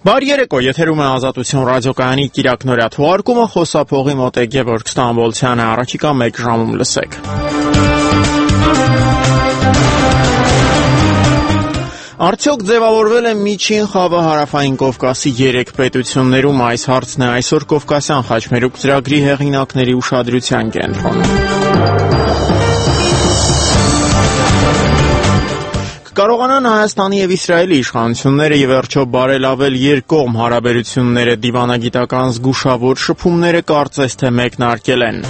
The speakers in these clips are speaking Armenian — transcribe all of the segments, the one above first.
Բարի երեկո, եթերում է Ազատություն ռադիոկայանի կիրակնօրյա թողարկումը, խոսափողի մոտ է Գևորգ Ստամբոլցյանը, առաջիկա 1 ժամում լսեք։ Արդյոք ձևավորվել է միջին խավը հարավային Կովկասի 3 պետություններում, այս հարցն է այսօր Կովկասյան խաչմերուկ ծրագրի հեղինակների ուշադրության կենտրոնում։ Կարողանան Հայաստանի եւ Իսրայելի իշխանությունները ի վերջո բարելավել երկկողմ հարաբերությունները, դիվանագիտական զգուշավոր շփումները կարծես թե մեկնարկել են։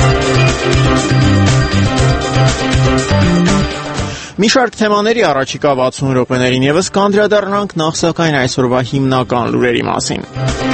Մի շարք թեմաների առաջիկա 60 րոպեներին եւս կանդրադառնանք, նախ սակայն այսօրվա հիմնական լուրերի մասին։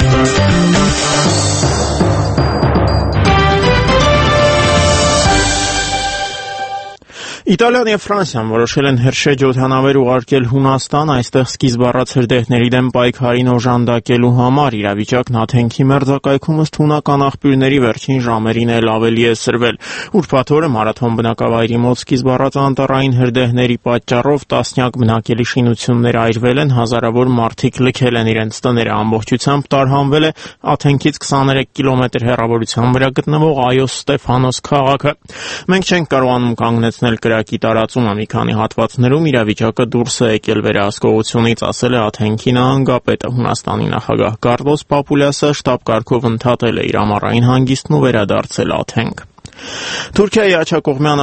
Իտալիան եւ Ֆրանսիան որոշել են հրշեջ օդանավեր ուղարկել Հունաստան, այստեղ սկիզբ առած հրդեհների դեմ պայքարին օժանդակելու համար։ Իրավիճակն Աթենքի մերձակայքում ըստ հունական աղբյուրների վերջին ժամերին էլ ավելի է սրվել։ Ուրբաթ օրը մարաթոն բնակավայրի մոտ սկիզբ առած անտառային հրդեհների պատճառով տասնյակ բնակելի շինություններ այրվել են, հազարավոր մարդիկ լքել են իրենց տները, ամբողջությամբ տարհանվել է Աթենքից 23 կիլոմետր հեռավորության վրա գտնվող Այոս Ստեփանոս քաղաքը։ Մենք չենք կարողանում կանգնեցնել կրակի տարածումը, մի քանի հատվածներում իրավիճակը դուրս է եկել վերահսկողությունից, ասել է Աթենքի նահանգապետը։ Հունաստանի նախագահ Կառլոս Պապուլյասը շտապ-կարգով ընդհատել է իր ամառային հանգիստն ու վերադարձել Աթենք։ Թուրքիայի աջակողմյան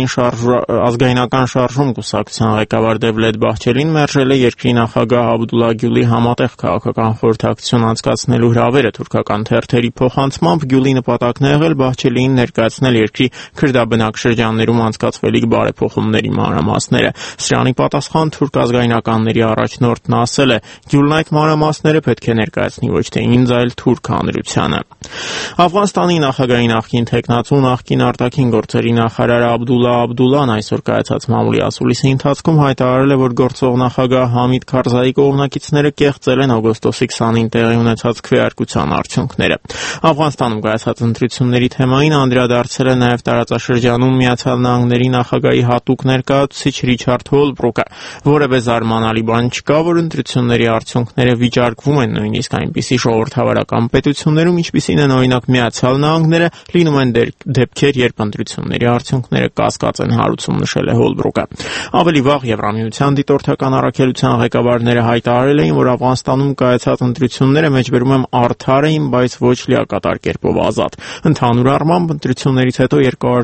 ազգայնական շարժում կուսակցության ղեկավար Դևլետ Բահչելին մերժել է երկրի նախագահ Աբդուլլա Գյուլի համատեղ քաղաքական խորհրդակցություն անցկացնելու հրավերը։ Թուրքական թերթերի փոխանցմամբ Գյուլի նպատակն է եղել Բահչելիին ներկայացնել երկրի քրդաբնակ շրջաններում անցկացվելիք բարեփոխումների մանրամասները։ Սրանի պատասխան թուրք ազգայնականների առաջնորդն ասել է. Գյուլն այդ մանրամասները պետք է ներկայացնի ոչ թե ինձ, այլ թուրք հանրությանը։ Աֆղանստանի նախագահի նախկին թեկնածու նախկին արտաքին գործերի նախարար Աբդուլլա Աբդուլլան այսօր կայացած մամուլի ասուլիսի ընթացքում հայտարարել է, որ գործող նախագահ Համիդ Քարզայի կողմնակիցները կեղծել են օգոստոսի 20-ին տեղի ունեցած քվեարկության արդյունքները։ Աֆղանստանում կայացած ընտրությունների թեմային անդրադարձել է նաև տարածաշրջանում Միացյալ Նահանգների նախագահի հատուկ ներկայացուցիչ Ռիչարդ Հոլբրուկը։ Որևէ զարմանալի բան չկա, որ ընտրությունների արդյունքները վիճարկվում են նույնիսկ այնպիսի ժողովրդավարական պետություններում, ինչպիսին են օրինակ Միացյալ Նահանգները, լինում են դեպքեր, երբ ընտրությունների արդյունքները կասկած են հարուցում, նշել է Հոլբրուկը։ Ավելի վաղ Եվրամիության դիտորդական առաքելության ղեկավարները հայտարարել էին, որ Աֆղանստանում կայացած ընտրությունները մեջբերում եմ արդար էին, բայց ոչ լիակատար կերպով ազատ։ Ընդհանուր առմամբ ընտրություններից հետո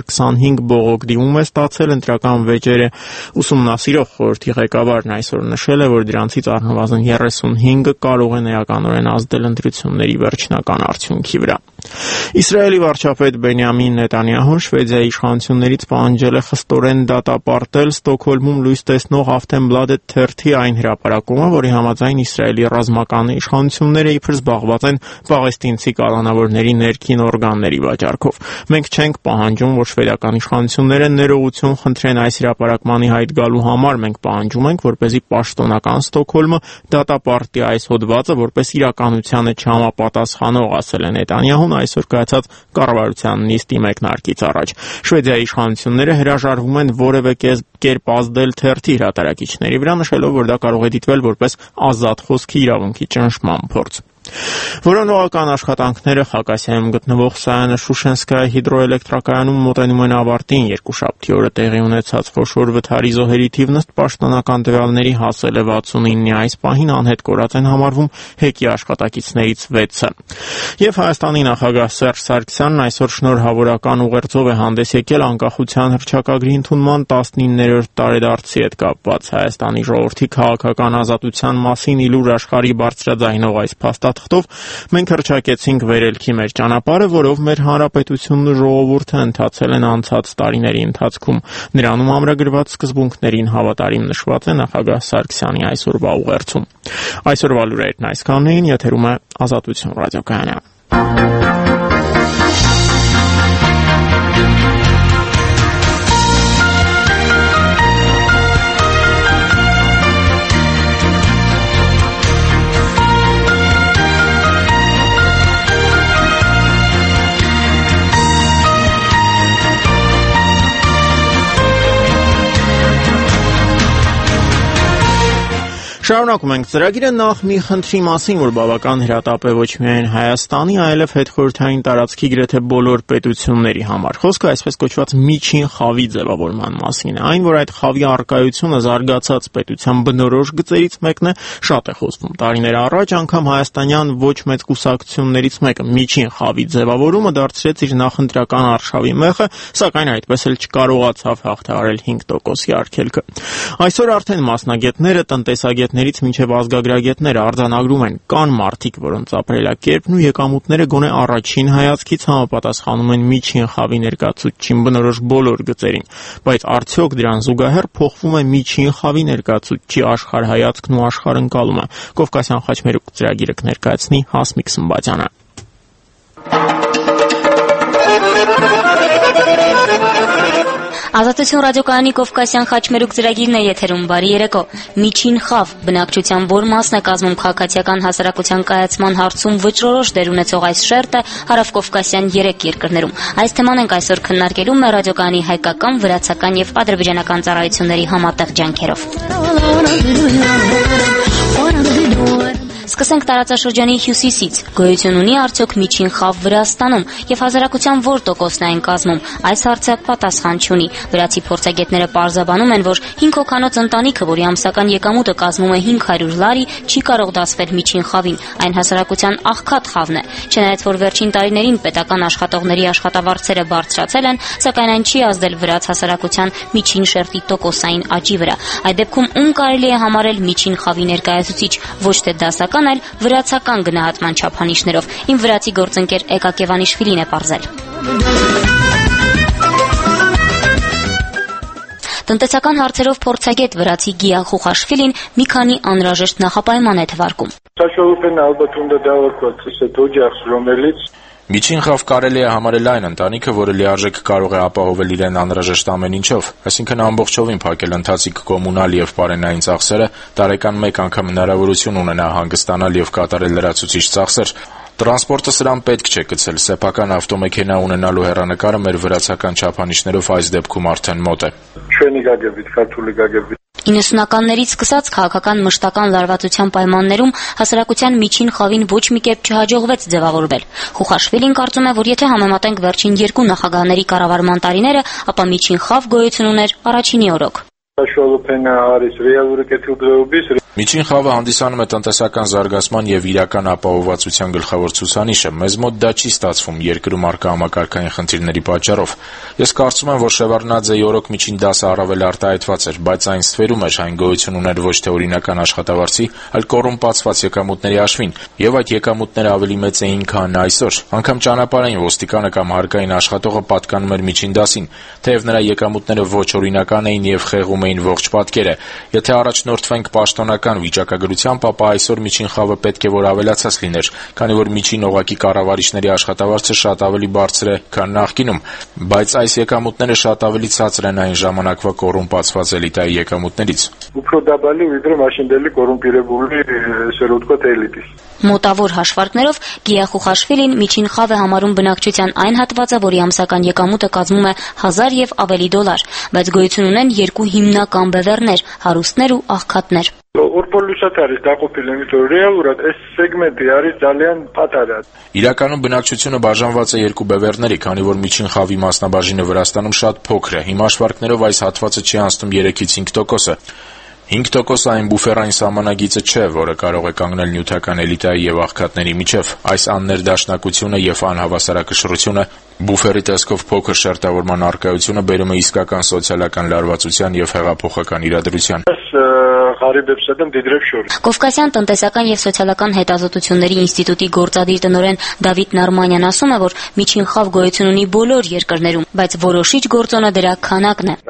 225 բողոք դիմում է ստացել ընտրական վեճերը ուսումնասիրող խորհրդի ղեկավարն այսօր նշել է, որ դրանցից առնվազն 35-ը կարող են էականորեն ազդել ընտրությունների վերջնական արդյունքի վրա։ Իսրայելի վարչապետ Բենյամին Նետանյահուն Շվեդիայի իշխանություններից պահանջել է խստորեն դատապարտել Ստոկհոլմում լույս տեսնող Aftenbladet թերթի այն հրապարակումը, որի համաձայն Իսրայելի ռազմական իշխանությունները իբր զբաղված են պաղեստինցի կալանավորների ներքին օրգանների վաճառքով։ Մենք չենք պահանջում, որ շվեդական իշխանությունները ներողություն խնդրեն այս հրապարակմանի հայտ գալու համար, մենք պահանջում ենք, որպեսզի պաշտոնական Ստոկհոլմը դատապարտի այս հոդվածը որպես իրականությանը չհամապատասխանող, ասել է Նետանյահուն այսօր կայացած կառավարության նիստի մեկնարկից առաջ։ Շվեդիայի իշխանությունները հրաժարվում են որևէ կերպ ազդել թերթի հրատարակիչների վրա, նշելով, որ դա կարող է դիտվել որպես ազատ խոսքի իրավունքի ճնշման փորձ։ Որոնողական աշխատանքները Խակասիայում գտնվող Սայանե-Շուշենսկայ հիդրոէլեկտրակայանում մոտենում են ավարտին։ Երկուշաբթի օրը տեղի ունեցած խոշոր վթարի զոհերի թիվն ըստ պաշտոնական տվյալների հասել է 69-ի, այս պահին անհետ կորած են համարվում ՀԵԿ-ի աշխատակիցներից 6-ը։ Եվ Հայաստանի նախագահ Սերժ Սարգսյանն այսօր շնորհավորական ուղերձով է հանդես եկել անկախության հռչակագրի ընդունման 19-րդ տարեդարձի հետ կապված։ Հայաստանի ժողովրդի քաղաքական ազատության մասին իլուր աշխարհի բարձրաձայնող այս փաստաթղթով մենք հռչակեցինք վերելքի մեր ճանապարհը, որով մեր հանրապետությունն ու ժողովուրդը ընթացել են անցած տարիների ընթացքում։ Նրանում ամրագրված սկզբունքներին հավատարիմ նշված է նախագահ Սարգսյանի այսօրվա ուղերձում։ Այսօրվա լուրերն այսքանն էին, եթերում է Ազատություն ռադիոկայանը։ Շարունակում ենք ծրագիրը նախ մի խնդրի մասին, որ բավական հրատապ է ոչ միայն Հայաստանի, այլև հետխորհրդային տարածքի գրեթե բոլոր պետությունների համար։ Խոսքը այսպես կոչված միջին խավի ձևավորման մասին է։ Այն, որ այդ խավի առկայությունը զարգացած պետության բնորոշ գծերից մեկն է, շատ է խոսվում։ Տարիներ առաջ անգամ հայաստանյան ոչ մեծ կուսակցություններից մեկը միջին խավի ձևավորումը դարձրեց իր նախընտրական արշավի մեխը, սակայն այդպես էլ չկարողացավ հաղթահարել 5%-ի արգելքը։ Այսօր արդեն մասնագետները, տնտեսագետներից մինչև ազգագրագետները արձանագրում են, կան մարդիկ, որոնց ապրելակերպն ու եկամուտները գոնե առաջին հայացքից համապատասխանում են միջին խավի ներկայացուցչին բնորոշ բոլոր գծերին, բայց արդյոք դրան զուգահեռ փոխվում է միջին խավի ներկայացուցչի աշխարհայացքն ու աշխարհընկալումը։ Կովկասյան խաչմերուկ ծրագիրը կներկայացնի Հասմիկ Սմբատյանը։ Ազատություն ռադիոկայանի Կովկասյան խաչմերուկ ծրագիրն է եթերում, բարի երեկո։ Միջին խավ բնակչության որ մասն է կազմում քաղաքացիական հասարակության կայացման հարցում վճռորոշ դեր ունեցող այս շերտը հարավկովկասյան 3 երկրներում։ Այս թեման ենք այսօր քննարկելու մեր ռադիոկայանի հայկական, վրացական եւ ադրբեջանական ծառայությունների համատեղ ջանքերով։ Սկսենք տարածաշրջանի հյուսիսից։ Գոյություն ունի արդյոք միջին խավ Վրաստանում եւ հասարակության որ տոկոսն է այն կազմում։ Այս հարցը պատասխան չունի։ Վրացի փորձագետները պարզաբանում են, որ 5 հոգանոց ընտանիքը, որի ամսական եկամուտը կազմում է 500 լարի, չի կարող դասվել միջին խավին։ Այն հասարակության աղքատ խավն է։ Չնայած որ վերջին տարիներին պետական աշխատողների աշխատավարձերը բարձրացել են, սակայն այն չի ազդել վրաց հասարակության միջին շերտի տոկոսային աճի վրա։ Այդ դեպքում ում կարելի է համարել միջին խավի ներկայացուցիչ, ոչ թե դասական, այլ վրացական գնահատման չափանիշներով։ Իմ վրացի գործընկեր Էկակ Եվանիշվիլին է պարզել։ Տնտեսական հարցերով փորձագետ վրացի Գիա Խուխաշվիլին մի քանի անհրաժեշտ նախապայման է թվարկում։ Միջին խավ կարելի է համարել այն ընտանիքը, որը լիարժեք կարող է ապահովել իրեն անհրաժեշտ ամեն ինչով, այսինքն ամբողջովին փակել ընթացիկ կոմունալ եւ պարենային ծախսերը, տարեկան մեկ անգամ հնարավորություն ունենա հանգստանալ եւ կատարել լրացուցիչ ծախսեր։ Տրանսպորտը սրան պետք չէ գցել, սեփական ավտոմեքենա ունենալու հեռանկարը մեր վրացական չափանիշներով այս դեպքում արդեն մոտ է։ 90-ականներից սկսած քաղաքական մշտական լարվածության պայմաններում հասարակության միջին խավին ոչ մի կերպ չհաջողվեց ձևավորվել։ Խուխաշվիլին կարծում է, որ եթե համեմատենք վերջին 2 նախագահների կառավարման տարիները, ապա միջին խավ գոյություն ուներ առաջինի օրոք։ Միջին խավը հանդիսանում է տնտեսական զարգացման եւ իրական ապահովվածության գլխավոր ցուցանիշը։ Մեզ մոտ դա չի ստացվում երկրում առկա համակարգային խնդիրների պատճառով։ Ես կարծում եմ, որ Շևարդնաձեի օրոք միջին դասը առավել արտահայտված էր, բայց այն ստվերում էր, այն գոյություն ուներ ոչ թե օրինական աշխատավարձի, այլ կոռումպացված եկամուտների հաշվին, եւ այդ եկամուտները ավելի մեծ էին, քան այսօր։ Անգամ ճանապարհային ոստիկանը կամ հարկային աշխատողը պատկանում էր միջին դասին, թեև նրա եկամուտները ոչ օրինական էին եւ խեղում էին ողջ պատկերը։ Եթե առաջնորդվենք պաշտոնական վիճակագրությամբ, ապա այսօր միջին խավը պետք է որ ավելացած լիներ, քանի որ միջին օղակի կառավարիչների աշխատավարձը շատ ավելի բարձր է, քան նախկինում, բայց այս եկամուտները շատ ավելի ցածր են այն ժամանակվա կոռումպացված էլիտայի եկամուտներից։ Մոտավոր հաշվարկներով Գիա Խուխաշվիլին միջին խավ է համարում բնակչության այն հատվածը, որի ամսական եկամուտը կազմում է 1000 եւ ավելի դոլար, բայց գոյություն ունեն 2 հիմնական բևեռներ՝ հարուստներ ու աղքատներ։ Իրականում բնակչությունը բաժանված է 2 բևեռների, քանի որ միջին խավի մասնաբաժինը Վրաստանում շատ փոքր է։ Հիմա հաշվարկներով այս հատվածը չի անցնում 3-ից 5%։ 5% այն բուֆերային սահմանագիծը չէ, որը կարող է կանգնել նյութական էլիտայի եւ աղքատների միջև։ Այս աններդաշնակությունը եւ անհավասարակշռությունը, բուֆերի տեսքով փոքր շերտավորման առկայությունը բերում է իսկական սոցիալական լարվածության եւ հեղափոխական իրադրության։ Կովկասյան տնտեսական եւ սոցիալական հետազոտությունների ինստիտուտի գործադիր տնօրեն Դավիթ Նարմանյան ասում է, որ միջին խավ գոյություն ունի բոլոր երկրներում, բայց որոշիչ գործոնը դրա քանակն է։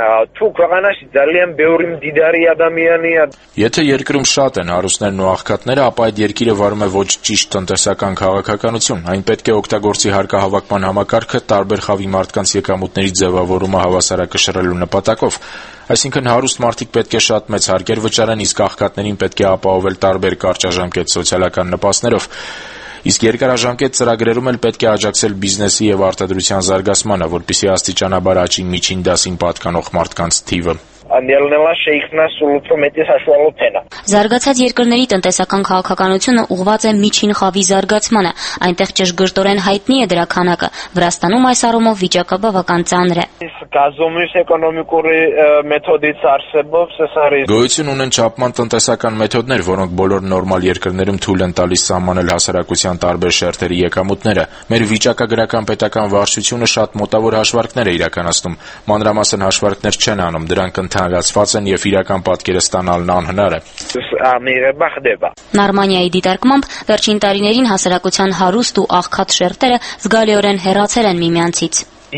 Եթե երկրում շատ են հարուստներն ու աղքատները, ապա այդ երկիրը վարում է ոչ ճիշտ տնտեսական քաղաքականություն։ Այն պետք է օգտագործի հարկահավաքման համակարգը տարբեր խավի մարդկանց եկամուտների ձևավորումը հավասարակշռելու նպատակով։ Այսինքն հարուստ մարդիկ պետք է շատ մեծ հարկեր վճարեն, իսկ աղքատներին պետք է ապահովել տարբեր կարճաժամկետ սոցիալական նպաստներով։ Իսկ երկարաժամկետ ծրագրերում էլ պետք է աջակցել բիզնեսի եւ արտադրության զարգացմանը, որպեսզի աստիճանաբար աճի միջին դասին պատկանող մարդկանց թիվը։ ելնելա շեյխնասուլու պրոմետի հաշվալու թենա։ Զարգացած երկրների տնտեսական քաղաքականությունը ուղղված է միջին խավի զարգացմանը, այնտեղ ճշգրտորեն հայտնի է դրա քանակը։ Վրաստանում այս առումով վիճակը բավական ծանր է։ Գազոմյուս էկոնոմիկորի մեթոդից արսեբով սեսարի։ Գոյություն ունեն չափման տնտեսական մեթոդներ, որոնք բոլոր նորմալ երկրներում թույլ են տալիս սահմանել հասարակության տարբեր շերտերի եկամուտները։ Մեր վիճակագրական պետական վարչությունը շատ մոտավոր հաշվարկներ է իրականացնում։ Մանրամասն հաշվարկներ չեն անում, դրանք ընդհանրացված են եւ իրական պատկերը ստանալն անհնար է։ Նարմանիայի դիտարկմամբ վերջին տարիներին հասարակության հարուստ ու աղքատ շերտերը զգալիորեն հեռացել են միմյանցից։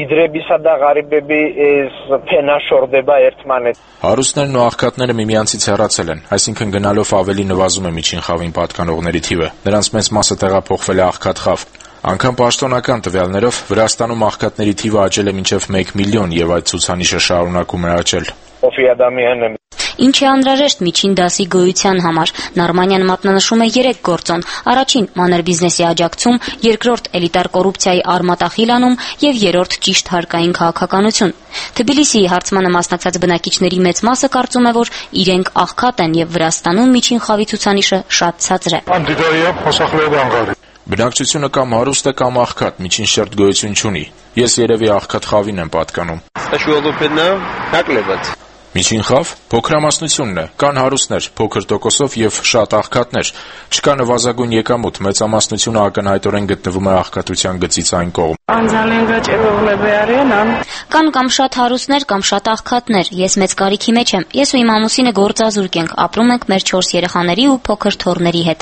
Հարուստներն ու աղքատները միմյանցից հեռացել են, այսինքն գնալով ավելի նվազում է միջին խավին պատկանողների թիվը։ Նրանց մեծ մասը տեղափոխվել է աղքատ խավ։ Անգամ պաշտոնական տվյալներով Վրաստանում աղքատների թիվը աճել է մինչև 1 միլիոն եւ այդ ցուցանիշը շարունակում է աճել։ Ինչ է անհրաժեշտ միջին դասի գոյության համար։ Նարմանյան մատնանշում է 3 գործոն. առաջին՝ մանր բիզնեսի աջակցում, երկրորդ՝ էլիտար կոռուպցիայի արմատախիլ անում եւ երրորդ՝ ճիշտ հարկային քաղաքականություն։ Թբիլիսիի հարցմանը մասնակցած բնակիչների մեծ մասը կարծում է, որ իրենք աղքատ են եւ Վրաստանում միջին խավի ցուցանիշը շատ ցածր է։ Բնակչությունը կամ հարուստ է կամ աղքատ, միջին շերտ գոյություն չունի։ Ես երևի աղքատ խավին եմ պատկանում։ Միջին խավ փոքրամասնությունն է, կան հարուստներ, փոքր տոկոսով եւ շատ աղքատներ։ Չկա նվազագույն եկամուտ, մեծամասնությունը ակնհայտորեն գտնվում է աղքատության գծից այն կողմ։ Կան կամ շատ հարուստներ, կամ շատ աղքատներ։ Ես մեծ կարիքի մեջ եմ։ Ես ու իմ ամուսինը գործազուրկ ենք, ապրում ենք մեր 4 երեխաների ու փոքր թոռների հետ։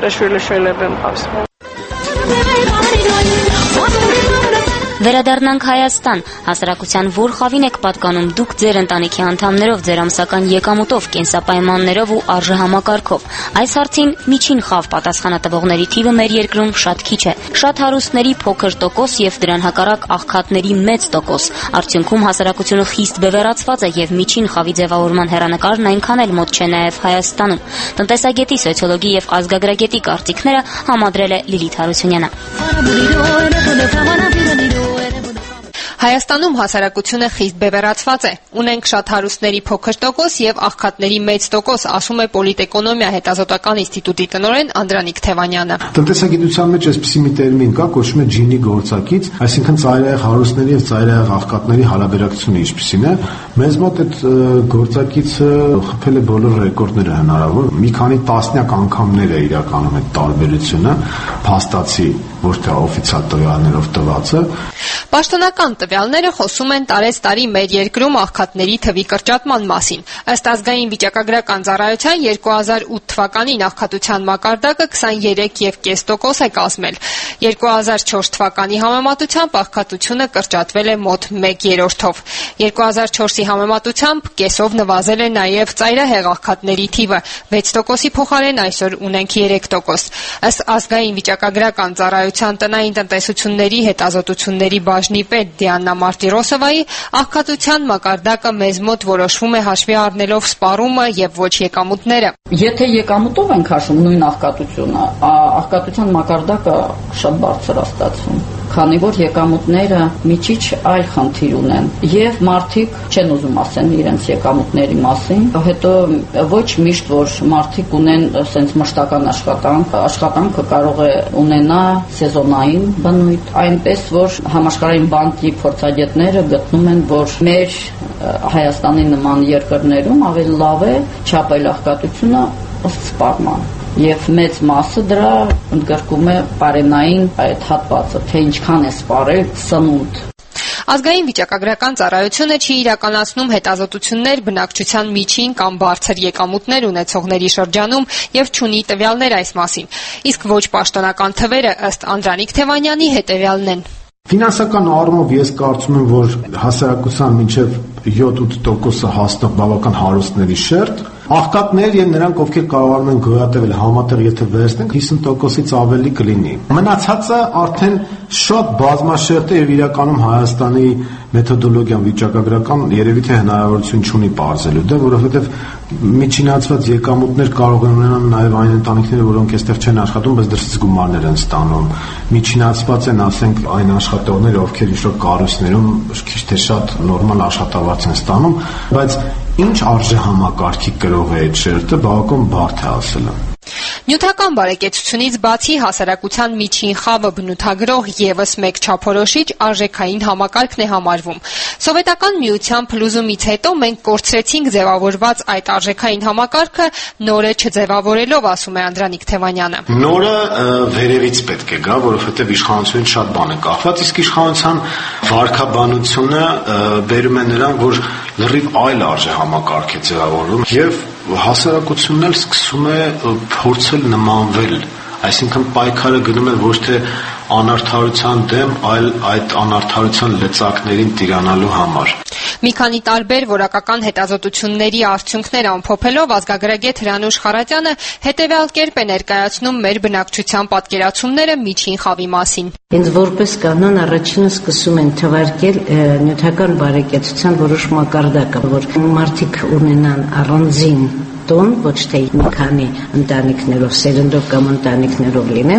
Վերադառնանք Հայաստան։ Հասարակության որ խավին եք պատկանում դուք ձեր ընտանիքի անդամներով, ձեր ամսական եկամուտով, կենսապայմաններով ու արժեհամակարգով։ Այս հարցին միջին խավ պատասխանատվողների թիվը մեր երկրում շատ քիչ է։ Շատ հարուստների փոքր տոկոս եւ դրան հակառակ աղքատների մեծ տոկոս։ Արդյունքում հասարակությունը խիստ բևեռացված է եւ միջին խավի ձևավորման հեռանկարն այնքան էլ մոտ չէ նաեւ Հայաստանում։ Տնտեսագետի, սոցիոլոգի եւ ազգագրագետի կարծիքները համադրել է Լիլիթ Հարությունյանը։ Հայաստանում հասարակությունը խիստ բևեռացված է։ Ունենք շատ հարուստների փոքր տոկոս եւ աղքատների մեծ տոկոս, ասում է Պոլիտէկոնոմիա հետազոտական ինստիտուտի տնօրեն Անդրանիկ Թևանյանը։ Տնտեսագիտության մեջ այսպիսի մի տերմին կա, կոչվում է Ջինի գործակից, այսինքն ծայրահեղ հարուստների եւ ծայրահեղ աղքատների հարաբերակցությունը ինչպիսին է։ Մեզ մոտ այդ գործակիցը խփել է բոլոր ռեկորդները հնարավոր։ Մի քանի տասնյակ անգամներ է իրականում այդ տարբերությունը, փաստացի, ոչ թե օֆիցիալ տվյալներով տվածը։ Պաշտոնական տվյալները խոսում են տարեցտարի մեր երկրում աղքատների թվի կրճատման մասին։ Ըստ ազգային վիճակագրական ծառայության 2008 թվականին աղքատության մակարդակը 23,5% է կազմել։ 2004 թվականի համեմատությամբ աղքատությունը կրճատվել է մոտ 1/3-ով։ 2004-ի համեմատությամբ կեսով նվազել է նաև ծայրահեղ աղքատների թիվը, 6%-ի փոխարեն այսօր ունենք 3%։ Ըստ ազգային վիճակագրական ծառայության տնային տնտեսությունների հետազոտությունների բաժնի պետ Դիանա Մարտիրոսովայի աղքատության մակարդակը մեզ մոտ որոշվում է հաշվի առնելով սպառումը եւ ոչ եկամուտները։ Եթե եկամուտով ենք հաշվում նույն աղքատությունը, աղքատության մակարդակը շատ բարձր է ստացվում, քանի որ եկամուտները միջիչ այլ խնդիր ունեն եւ մարդիկ չեն ուզում ասեն իրենց եկամուտների մասին, հետո ոչ միշտ որ մարդիկ ունեն sense մշտական աշխատանքը կարող է ունենա սեզոնային բնույթ, այնպես որ համաշխարհային բանկի փորձագետները գտնում են, որ մեր Հայաստանի նման երկրներում ավելի լավ է չափել աղքատությունը ըստ սպառման։ Եվ մեծ մասը դրա ընդգրկում է բարենային այդ հատվածը, թե ինչքան է սպառել սնունդ։ Ազգային վիճակագրական ծառայությունը չի իրականացնում հետազոտություններ բնակչության միջին կամ բարձր եկամուտներ ունեցողների շրջանում եւ չունի տվյալներ այս մասին։ Իսկ ոչ պաշտոնական թվերը ըստ Անդրանիկ Թևանյանի հետեւյալն են։ Ֆինանսական առումով ես կարծում եմ, որ հասարակության մինչև 7-8% հասնող բավական հարուստների շերտ, աղքատներ եւ նրանք, ովքեր կարողանում են գոյատևել համատեղ, եթե վերցնենք 50%-ից ավելի կլինի։ Մնացածը արդեն շատ բազմաշերտ է եւ իրականում Հայաստանի մեթոդոլոգիան վիճակագրական երևի թե հնարավորություն չունի բարձելու դա, որովհետեւ միջինացված եկամուտներ կարող են ունենալ նաեւ այն ընտանիքները, որոնք այստեղ չեն աշխատում, բայց դրսից գումարներ են ստանում։ Միջինացված են, ասենք, այն աշխատողները, ովքեր ինչ-որ կառույցներում քիչ թե շատ նորմալ աշխատավարձ են ստանում, բայց Ինչ արժեհամակարգի կրող է այդ շերտը, բավական բարդ է ասելը։ Նյութական բարեկեցությունից բացի հասարակության միջին խավը բնութագրող եւս մեկ չափորոշիչ արժեքային համակարգն է համարվում։ Սովետական միության փլուզումից հետո մենք կորցրեցինք ձևավորված այդ արժեքային համակարգը նորը չձևավորելով, ասում է Անդրանիկ Թևանյանը։ Նորը վերևից պետք է գա, որովհետև իշխանությունից շատ բան է կախված, իսկ իշխանության վարքաբանությունը բերում է նրան, որ լրիվ այլ արժեհամակարգ է ձևավորվում եւ հասարակությունն էլ սկսում է փորձել նմանվել, այսինքն պայքարը գնում է ոչ թե անարդարության դեմ, այլ այդ անարդարության լծակներին տիրանալու համար։ Մի քանի տարբեր որակական հետազոտությունների արդյունքներ ամփոփելով ազգագրագետ Հրանուշ Խարատյանը հետևյալ կերպ է ներկայացնում մեր բնակչության պատկերացումները միջին խավի մասին։ Ինձ որպես կանոն առաջինը սկսում են թվարկել նյութական բարեկեցության որոշ մակարդակը, որ մարդիկ ունենան առանձին տոն, ոչ թե մի քանի ընտանիքներով, սերնդով կամ ընտանիքներով լինեն,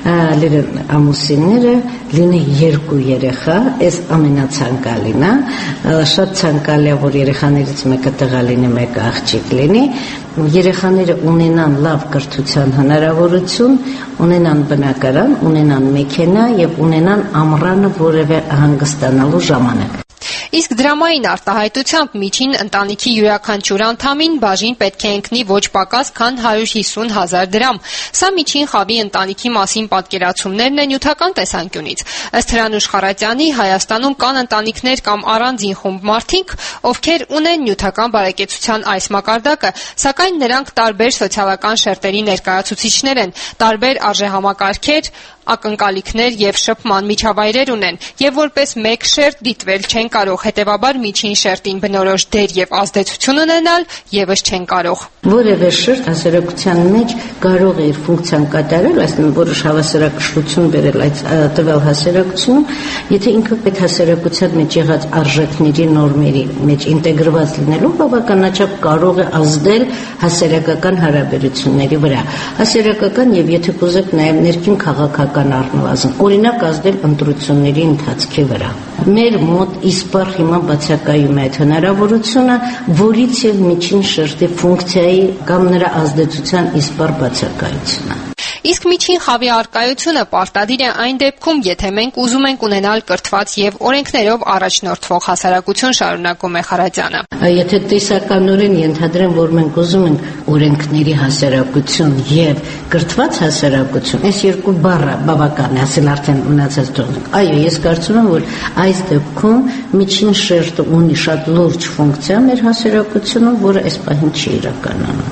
լինեն ամուսինները, լինեն 2 երեխա, այս ամենացանկալին է, շատ ցանկալի է, որ երեխաներից մեկը տղա լինի, մեկը աղջիկ լինի, երեխաները ունենան լավ կրթության հնարավորություն, ունենան բնակարան, ունենան մեքենա եւ ունենան ամռանը որևէ հանգստանալու ժամանակ։ Իսկ դրամային արտահայտությամբ միջին ընտանիքի յուրաքանչյուր անդամին բաժին պետք է ընկնի ոչ պակաս, քան 150,000 դրամ։ Սա միջին խավի ընտանիքի մասին պատկերացումներն են նյութական տեսանկյունից։ Ըստ Հրանուշ Խարատյանի, Հայաստանում կան ընտանիքներ կամ առանձին խումբ մարդիկ, ովքեր ունեն նյութական բարեկեցության այս մակարդակը, սակայն նրանք տարբեր սոցիալական շերտերի ներկայացուցիչներ են, տարբեր արժեհամակարգեր, ակնկալիքներ եւ շփման միջավայրեր ունեն, եւ որպես մեկ շերտ դիտվել չեն կարող, հետեւաբար միջին շերտին բնորոշ դեր եւ ազդեցություն ունենալ եւս չեն կարող։ Որևէ շերտ հասարակության մեջ կարող է իր ֆունկցիան կատարել, այսինքն որոշ հավասարակշռություն բերել այդ տվյալ հասարակությունում, եթե ինքը այդ հասարակության մեջ եղած արժեքների նորմերի մեջ ինտեգրված լինելով բավականաչափ կարող է ազդել հասարակական հարաբերությունների վրա։ Հասարակական եւ եթե կուզեք նաեւ ներքին քաղաքական առնվազն, օրինակ ազդել ընտրությունների ընթացքի վրա։ Մեր մոտ իսպառ հիմա բացակայում է այդ հնարավորությունը, որից եւ միջին շերտի ֆունկցիայի կամ նրա ազդեցության իսպառ բացակայությունը։ Իսկ միջին խավի արկայությունը պարտադիր է այն դեպքում, եթե մենք ուզում ենք ունենալ կրթված եւ օրենքներով առաջնորդվող հասարակություն, շարունակում է Խարատյանը։ Եթե տեսականորեն ենթադրեմ, որ մենք ուզում ենք օրենքների հասարակություն եւ կրթված հասարակություն, այս երկու բառը բավական է, ասել արդեն մնացած թողնենք։ Այո, ես կարծում եմ, որ այս դեպքում միջին շերտը ունի շատ լուրջ ֆունկցիա մեր հասարակությունում, որը այս պահին չի իրականանում։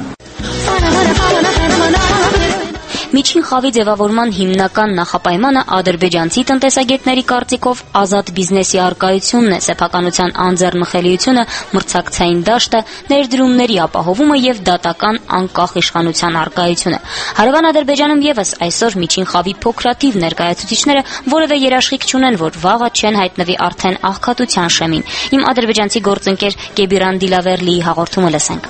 Միջին խավի ձևավորման հիմնական նախապայմանը ադրբեջանցի տնտեսագետների կարծիքով ազատ բիզնեսի արկայությունն է, սեփականության անձեռնխելիությունը, մրցակցային դաշտը, ներդրումների ապահովումը եւ դատական անկախ իշխանության արկայությունը։ Հարևան Ադրբեջանում եւս այսօր միջին խավի փոքրաթիվ ներկայացուցիչները որևէ երաշխիք չունեն, որ վաղը չեն հայտնվի արդեն աղքատության շեմին։ Իմ ադրբեջանցի գործընկեր Գեբիրան Դիլավերլիի հաղորդումը լսենք։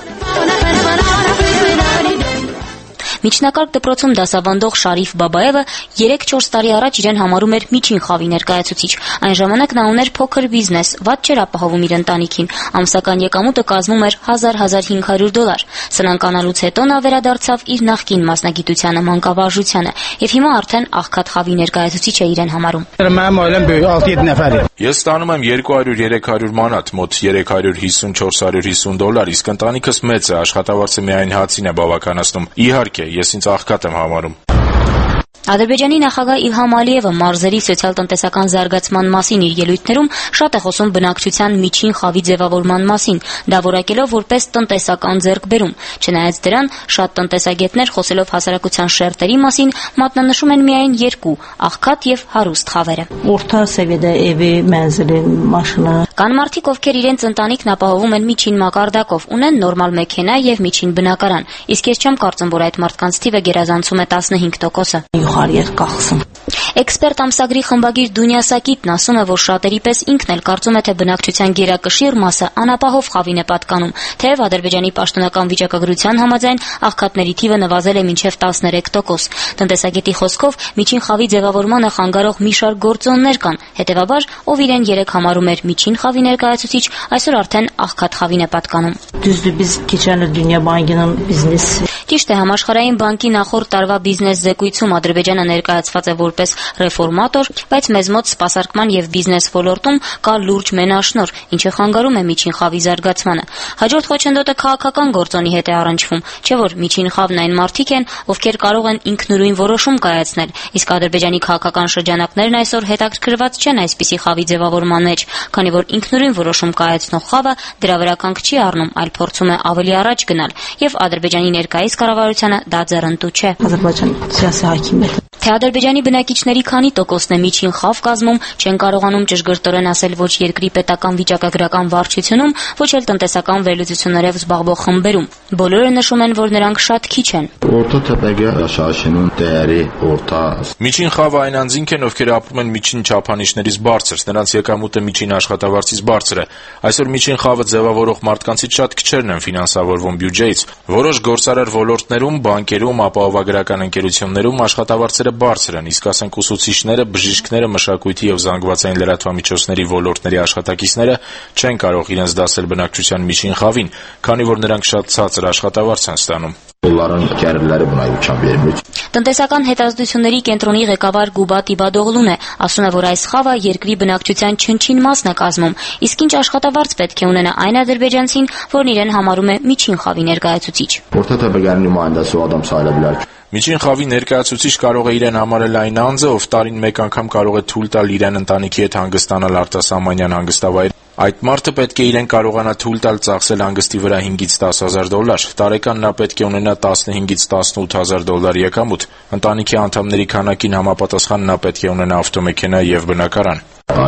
Միջնակարգ դպրոցում դասավանդող Շարիֆ Բաբաևը 3-4 տարի առաջ իրեն համարում էր միջին խավի ներկայացուցիչ։ Այն ժամանակ նա ուներ փոքր բիզնես, վատ չէր ապահովում իր ընտանիքին։ Ամսական եկամուտը կազմում էր $1000-1500։ Սնանկանալուց հետո նա վերադարձավ իր նախկին մասնագիտությանը, մանկավարժությանը, եւ հիմա արդեն աղքատ խավի ներկայացուցիչ է իրեն համարում։ Ես ստանում եմ 200-300 մանատ, մոտ $350-450, իսկ ընտանիքս մեծ է, աշխատավարձը միայն հացին է բավականացնում։ Իհարկե, ես ինձ աղքատ եմ համարում։ Ադրբեջանի նախագահ Իլհամ Ալիևը մարզերի սոցիալ-տնտեսական զարգացման մասին իր ելույթներում շատ է խոսում բնակչության միջին խավի ձևավորման մասին, դա որակելով որպես տնտեսական ձեռքբերում։ Չնայած դրան, շատ տնտեսագետներ խոսելով հասարակության շերտերի մասին մատնանշում են միայն երկու՝ աղքատ եւ հարուստ խավերը։ Կան մարդիկ, ովքեր իրենց ընտանիքն ապահովում են միջին մակարդակով, ունեն նորմալ մեքենա եւ միջին բնակարան, իսկ ես չեմ կարծում, որ այդ մարդկանց թիվը գերազանցում է 15%-ը։ Էքսպերտ ամսագրի խմբագիր Դունյա Սակիտն ասում է, որ շատերի պես ինքն էլ կարծում է, թե բնակչության գերակշիռ մասը անապահով խավին է պատկանում, թեև Ադրբեջանի պաշտոնական վիճակագրության համաձայն աղքատների թիվը նվազել է մինչև 13%։ Տնտեսագետի խոսքով միջին խավի ձևավորմանը խանգարող մի շարք գործոններ կան, հետևաբար, ով իրեն երեք համարում էր միջին խավի ներկայացուցիչ, այսօր արդեն աղքատ խավին է պատկանում։ Ճիշտ է, Համաշխարհային բանկի նախորդ տարվա բիզնես զեկույցում Ադրբեջանը ներկայացված է որպես ռեֆորմատոր, բայց մեզ մոտ սպասարկման եւ բիզնես ոլորտում կա լուրջ մենաշնորհ, ինչը խանգարում է միջին խավի զարգացմանը։ Հաջորդ խոչընդոտը քաղաքական գործոնի հետ է առնչվում, չէ՞ որ միջին խավն այն մարդիկ են, ովքեր կարող են ինքնուրույն որոշում կայացնել, իսկ Ադրբեջանի քաղաքական շրջանակներն այսօր հետաքրքրված չեն այսպիսի խավի ձևավորման մեջ, քանի որ ինքնուրույն որոշում կայացնող խավը դրա վրա կանգ չի առնում, այլ փորձում է ավելի առաջ գնալ, եւ Ադրբեջանի ներկայիս կառավարությանը դա ձեռնտու չէ։ Թե Ադրբեջանի բնակիչների քանի տոկոսն է միջին խավ կազմում, չեն կարողանում ճշգրտորեն ասել ոչ երկրի պետական վիճակագրական վարչությունում, ոչ էլ տնտեսական վերլուծություններով զբաղվող խմբերում։ Բոլորը նշում են, որ նրանք շատ քիչ են։ Միջին խավը այն անձինք են, ովքեր ապրում են միջին չափանիշներից բարձր, նրանց եկամուտը միջին աշխատավարձից բարձր է։ Այսօր միջին խավը ձևավորող մարդկանցից շատ քչերն են ֆինանսավորվում բյուջեից։ Որոշ գործարար ոլորտներում, բանկերում, ապահովագրական ընկերություններում աշխատավարձերը բարձր են, իսկ ասենք ուսուցիչները, բժիշկները, մշակույթի եւ զանգվածային լրատվամիջոցների ոլորտների աշխատակիցները չեն կարող իրենց դասել բնակչության միջին խավին, քանի որ նրանք շատ ցածր աշխատավարձ են ստանում։ Տնտեսական հետազոտությունների կենտրոնի ղեկավար Գուբատ Իբադօղլուն է, ասում է, որ այս խավը երկրի բնակչության չնչին մասն է կազմում, իսկ ինչ աշխատավարձ պետք է ունենա այն ադրբեջանցին, որն իրեն համարում է միջին խավի ներկայացուցիչ։ Միջին խավի ներկայացուցիչ կարող է իրեն համարել այն անձը, ով տարին մեկ անգամ կարող է թույլ տալ իրեն ընտանիքի հետ հանգստանալ արտասահմանյան հանգստավայրում։ Այդ մարդը պետք է իրեն կարողանա թույլ տալ ծախսել հանգստի վրա $5,000 $10,000։ Տարեկան նա պետք է ունենա $15,000 to $18,000 եկամուտ։ Ընտանիքի անդամների քանակին համապատասխան նա պետք է ունենա ավտոմեքենա եւ բնակարան։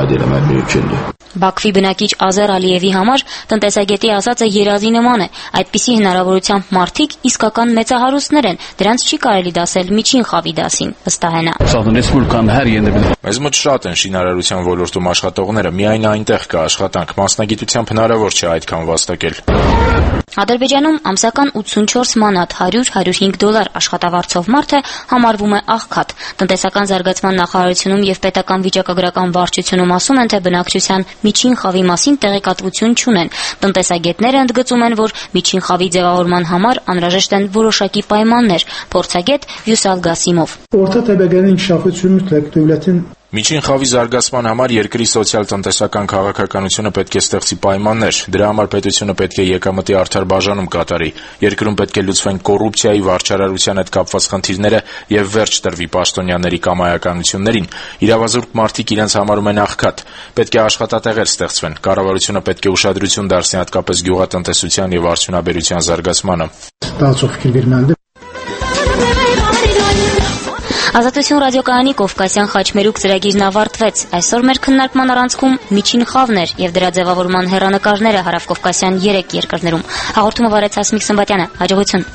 Բաքվի բնակիչ Ազեր Ալիևի համար տնտեսագետի ասածը երազի նման է։ Այդպիսի հնարավորությամբ մարդիկ իսկական մեծահարուստներ են, դրանց չի կարելի դասել միջին խավի դասին, վստահ է նա։ Մեզ մոտ շատ են շինարարության ոլորտում աշխատողները, միայն այնտեղ կա աշխատանք, մասնագիտությամբ հնարավոր չէ այդքան վաստակել։ Ադրբեջանում ամսական 84 մանատ $100-105 աշխատավարձով մարդը համարվում է աղքատ։ Տնտեսական զարգացման նախարարությունում եւ պետական վիճակագրական վարչությունում ասում են, թե բնակչության միջին խավի մասին տեղեկատվություն չունեն։ Տնտեսագետները ընդգծում են, որ միջին խավի ձևավորման համար անհրաժեշտ են որոշակի պայմաններ։ Փորձագետ Վյուսալ Գասիմով։ Միջին խավի զարգացման համար երկրի սոցիալ-տնտեսական քաղաքականությունը պետք է ստեղծի պայմաններ։ Դրա համար պետությունը պետք է եկամտի արդար բաժանում կատարի։ Երկրում պետք է լուծվեն կոռուպցիայի, վարչարարության հետ կապված խնդիրները եւ վերջ տրվի պաշտոնյաների կամայականություններին։ Իրավազուրկ մարդիկ իրենց համարում են աղքատ։ Պետք է աշխատատեղեր ստեղծվեն։ Կառավարությունը պետք է ուշադրություն դարձնի հատկապես գյուղատնտեսության եւ արդյունաբերության զարգացմանը։ Ազատություն ռադիոկայանի Կովկասյան խաչմերուկ ծրագիրն ավարտվեց։ Այսօր մեր քննարկման առանցքում միջին խավն էր եւ դրա ձևավորման հեռանկարները հարավկովկասյան 3 երկրներում։ Հաղորդումը վարեց Հասմիկ Սմբատյանը։ Հաջողություն։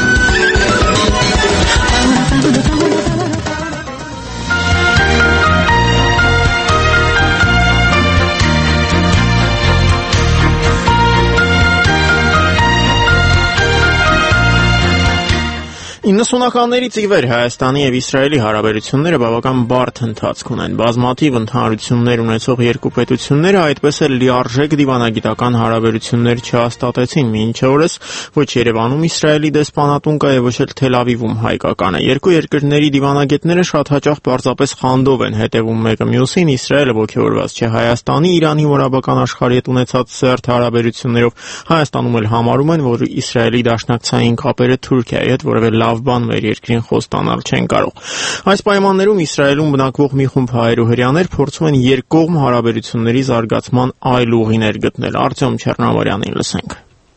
Իննսունականներից ի վեր Հայաստանի եւ Իսրայելի հարաբերությունները բավական բարդ ընթացք ունեն։ Բազմաթիվ ընդհանրություններ ունեցող երկու պետությունները այդպես էլ լիարժեք դիվանագիտական հարաբերություններ չհաստատեցին մինչ օրս ոչ Երևանում Իսրայելի դեսպանատուն կա եւ ոչ էլ Թել Ավիվում հայկական է։ Երկու երկրների դիվանագետները շատ հաճախ պարզապես խանդով են հետևում մեկը մյուսին, Իսրայելը ողջորված չէ Հայաստանի, Իրանի որաբական աշխարհի հետ ունեցած սերտ հարաբերություններով, Հայաստանում էլ համարում են, որ Իսրայելի դաշնակցային կապերը Թուրքիայի հետ որևէ լավ բան մեր երկրին խոստանալ չեն կարող։ Այս պայմաններում Իսրայելում բնակվող մի խումբ հայեր ու հրեաներ փորձում են երկկողմ հարաբերությունների զարգացման այլ ուղիներ գտնել։ Արտյոմ Չեռնամարյանին լսենք։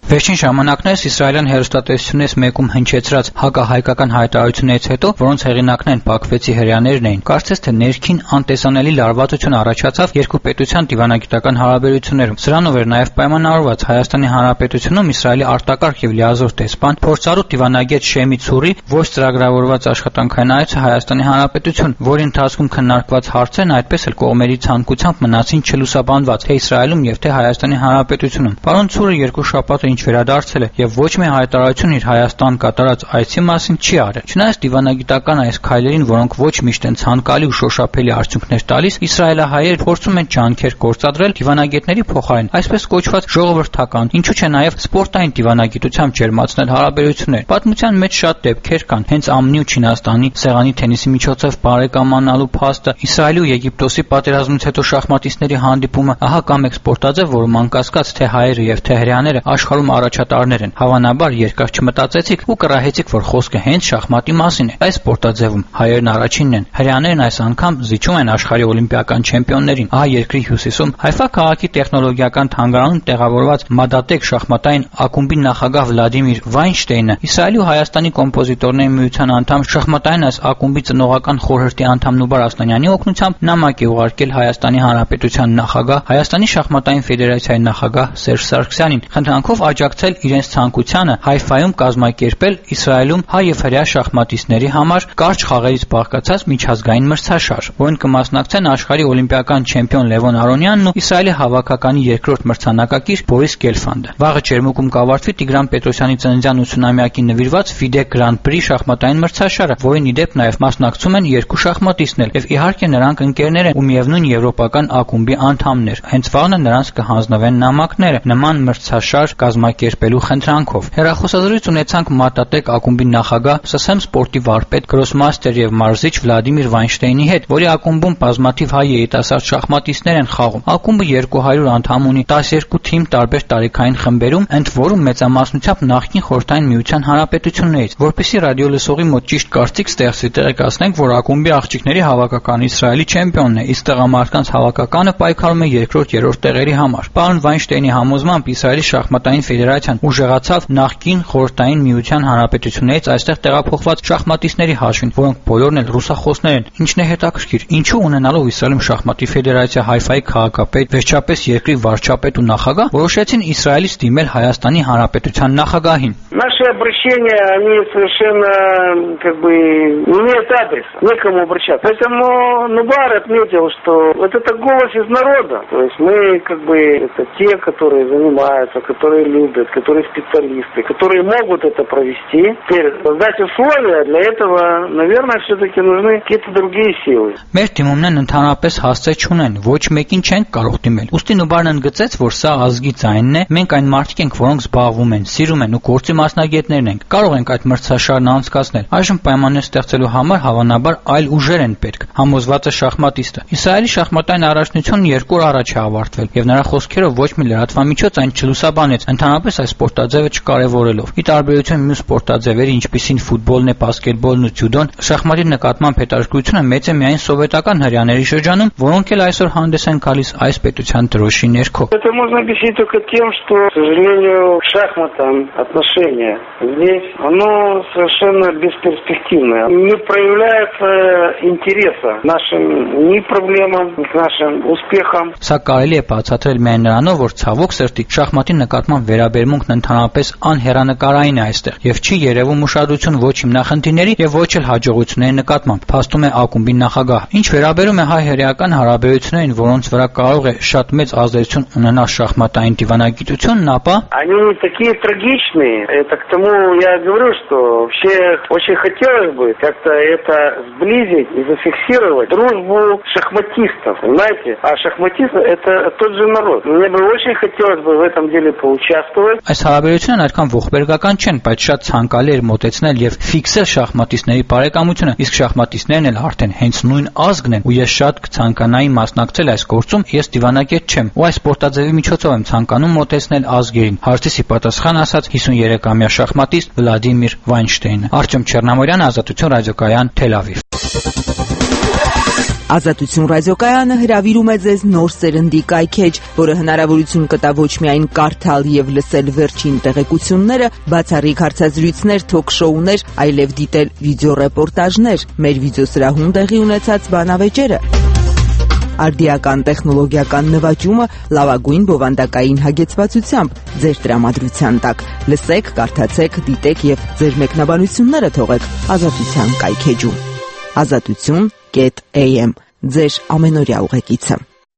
Վերջին ժամանակներս իսրայելյան հեռուստատեսությունից մեկում հնչեցրած հակահայկական հայտարարություններից հետո, որոնց հեղինակներն Բաքվեցի հրեաներն էին, կարծես թե ներքին անտեսանելի լարվածություն առաջացավ երկու պետության դիվանագիտական հարաբերություններում։ Սրանով էր նաև պայմանավորված Հայաստանի Հանրապետությունում Իսրայելի արտակարգ եւ լիազոր դեսպան, փորձառու դիվանագետ Շեմի Ցուրի ոչ ծրագրավորված աշխատանքային այցը Հայաստանի Հանրապետություն, որի ընթացքում քննարկված հարցերն այդպես էլ կողմերի ցանկությամբ մնացին չլուսաբանված թե Իսրայելում եւ թե Հայաստանի Հանրապետությունում։ Պարոն Ցուրը երկու շաբաթ ինչ վերադարձել է եւ ոչ մի հայտարարություն իր Հայաստան կատարած այցի մասին չի արել։ Չնայած դիվանագիտական այս քայլերին, որոնք ոչ միշտ են ցանկալի ու շոշափելի արդյունքներ տալիս, իսրայելահայերը փորձում են ջանքեր գործադրել դիվանագետների փոխարեն, այսպես կոչված ժողովրդական, ինչու՞ չէ նաեւ սպորտային դիվանագիտությամբ ջերմացնել հարաբերություններ։ Պատմության մեջ շատ դեպքեր կան, հենց ԱՄՆ-ի ու Չինաստանի սեղանի թենիսի միջոցով բարեկամանալու փաստը, Իսրայելի ու Եգիպտոսի պատերազմից հետո շախմատիստների հանդիպումը, ահա կամ մեկ սպորտաձև, որում անկասկած թե հայերը եւ թե հրեաները աշխարհում առաջատարներ են։ Հավանաբար երկար չմտածեցիք ու կռահեցիք, որ խոսքը հենց շախմատի մասին է։ Այս սպորտաձևում հայերն առաջինն են։ Հրեաներն այս անգամ զիջում են աշխարհի օլիմպիական չեմպիոններին։ Ահա երկրի հյուսիսում Հայֆա քաղաքի տեխնոլոգիական թանգարանում տեղավորված Մադատեկ շախմատային ակումբի նախագահ Վլադիմիր Վայնշտեյնը, Իսրայելի ու Հայաստանի կոմպոզիտորների միության անդամ, շախմատային այս ակումբի ծնողական խորհրդի անդամ Նուբար Ասլանյանի օգնությամբ նամակ է ուղարկել Հայաստանի Հանրապետության նախագահ, Հայաստանի շախմատային ֆեդերացիայի նախագահ Սերժ Սարգսյանին, խնդրանքով աջակցել իրենց ցանկությանը Հայֆայում կազմակերպել Իսրայելում հայ եւ հրեա շախմատիստների համար կարճ խաղերից բաղկացած միջազգային մրցաշար, որին կմասնակցեն աշխարհի օլիմպիական չեմպիոն Լևոն Արոնյանն ու Իսրայելի հավաքականի երկրորդ մրցանակակիր Բորիս Գելֆանդը։ Վաղը Ջերմուկում կավարտվի Տիգրան Պետրոսյանի ծննդյան 80-ամյակին նվիրված FIDE Grand Prix շախմատային մրցաշարը, որին ի դեպ նաեւ մասնակցում են երկու շախմատիստներ եւ իհարկե նրանք ընկերներ են ու միևնույն եվրոպական ակումբի անդամներ։ Հենց վաղը նրանց կհանձնվեն նամակները նման մրցաշար կազմակերպելու խնդրանքով։ Հեռախոսազրույց ունեցանք Մատատեկ ակումբի նախագահ ՍՍՄ սպորտի վարպետ գրոսմաստեր եւ մարզիչ Վլադիմիր Վայնշտեյնի հետ, որի ակումբում բազմաթիվ հայ երիտասարդ շախմատիստներ են խաղում։ Ակումբը 200 անդամ ունի 12 թիմ տարբեր տարիքային խմբերում, ընդ որում մեծամասնությամբ նախկին Խորհրդային Միության հանրապետություններից։ Որպեսզի ռադիո լսողի մոտ ճիշտ կարծիք ստեղծվի, տեղեկացնենք, որ ակումբի աղջիկների հավաքականը Իսրայելի չեմպիոնն է, իսկ տղամարդկանց հավաքականը պայքարում է երկրորդ տեղերի համար։ Պարոն Վայնշտեյնի համոզմամբ Իսրայելի շախմատային ֆեդերացիան ուժեղացավ նախկին Խորհրդային Միության հանրապետություններից այստեղ տեղափոխված շախմատիստների հաշվին, որոնք բոլորն էլ ռուսախոսներ են։ Ինչն է հետաքրքիր, ինչու ունենալով Իսրայելում շախմատի ֆեդերացիա Հայֆայի քաղաքապետ, վերջապես երկրի վարչապետ ու նախագահ, որոշեցին Իսրայելից դիմել Հայաստանի Հանրապետության նախագահին։ Наши обращения, они совершенно не имеют адреса, некому обращаться. Поэтому Нубар отметил, что вот это голос из народа. То есть мы это те, которые занимаются, которые любят, которые специалисты, которые могут это провести. Теперь создать условия для этого, наверное, все-таки нужны какие-то другие силы. Մեր թիմումներն ընդհանրապես հասցե չունեն, ոչ մեկին չենք կարող դիմել։ Ուստի Նուբարն ընդգծեց, որ սա ազգի ձայնն է, մենք այն մարդիկ ենք, որոնք զբաղվում են, սիրում են ու գործի մասնագետներն ենք։ Կարող ենք այդ մրցաշարն անցկացնել։ Այժմ պայմաններ ստեղծելու համար հավանաբար այլ ուժեր են պետք, համոզված է շախմատիստը։ Իսրայելի շախմատային առաջնությունն 2 օր առաջ է ավարտվել, եւ նրա խոսքերով ոչ մի լրատվամիջոց այն չլուսաբանեց, ընդհանրապես այս սպորտաձևը չկարևորելով։ Ի տարբերություն մյուս սպորտաձևերի, ինչպիսին ֆուտբոլն է, բասկետբոլն ու ջյուդոն, շախմատի նկատմամբ հետաքրքրությունը մեծ է միայն սովետական հրեաների շրջանում, որոնք էլ այսօր հանդես են գալիս այս պետության դրոշի ներքո։ Это можно объяснить только тем, что, к сожалению, к шахматам отношение здесь, оно совершенно бесперспективное. Не проявляется интереса к нашим ни проблемам, ни к нашим успехам. Սա կարելի է բացատրել միայն նրանով, որ ցավոք սրտի շախմատի նկատմամբ վերաբերմունքն ընդհանրապես անհեռանկարային է այստեղ եւ չի երևում ուշադրություն ոչ հիմնախնդիրների եւ ոչ էլ հաջողությունների նկատմամբ, փաստում է ակումբի նախագահ։ Ինչ վերաբերում է հայ-հրեական հարաբերություններին, որոնց վրա կարող է շատ մեծ ազդեցություն ունենալ շախմատային դիվանագիտությունն, ապա они не такие трагичные. Это к тому я говорю, что вообще очень хотелось бы как-то это сблизить и зафиксировать дружбу шахматистов, понимаете? А шахматисты это тот же народ. Мне бы очень хотелось бы в этом деле поучаствовать. Այս հարաբերությունները այդքան ողբերգական չեն, բայց շատ ցանկալի էր մոտեցնել եւ ֆիքսել շախմատիստների բարեկամությունը, իսկ շախմատիստներն էլ արդեն հենց նույն ազգն են, ու ես շատ կցանկանայի մասնակցել այս գործում, ես դիվանագետ չեմ, ու այս սպորտաձևի միջոցով եմ ցանկանում մոտեցնել ազգերին, հարցի պատասխան ասաց 53-ամյա շախմատիստ Վլադիմիր Վայնշտեյնը։ Արտյոմ Չեռնամորյան, Ազատություն ռադիոկայան, Թել Ավիվ։ Ազատություն ռադիոկայանը հրավիրում է ձեզ նոր սերնդի կայքեջ, որը հնարավորություն կտա ոչ միայն կարդալ եւ լսել վերջին տեղեկությունները, բացառիկ հարցազրույցներ, թոք-շոուներ, այլև դիտել վիդեոռեպորտաժներ, մեր վիդեոսրահում տեղի ունեցած բանավեճերը, արդիական տեխնոլոգիական նվաճումը լավագույն բովանդակային հագեցվածությամբ ձեր տրամադրության տակ։ Լսեք, կարդացեք, դիտեք եւ ձեր մեկնաբանությունները թողեք Ազատության կայքեջում։ Azatutun.am ձեր ամենօրյա ուղեկիցը։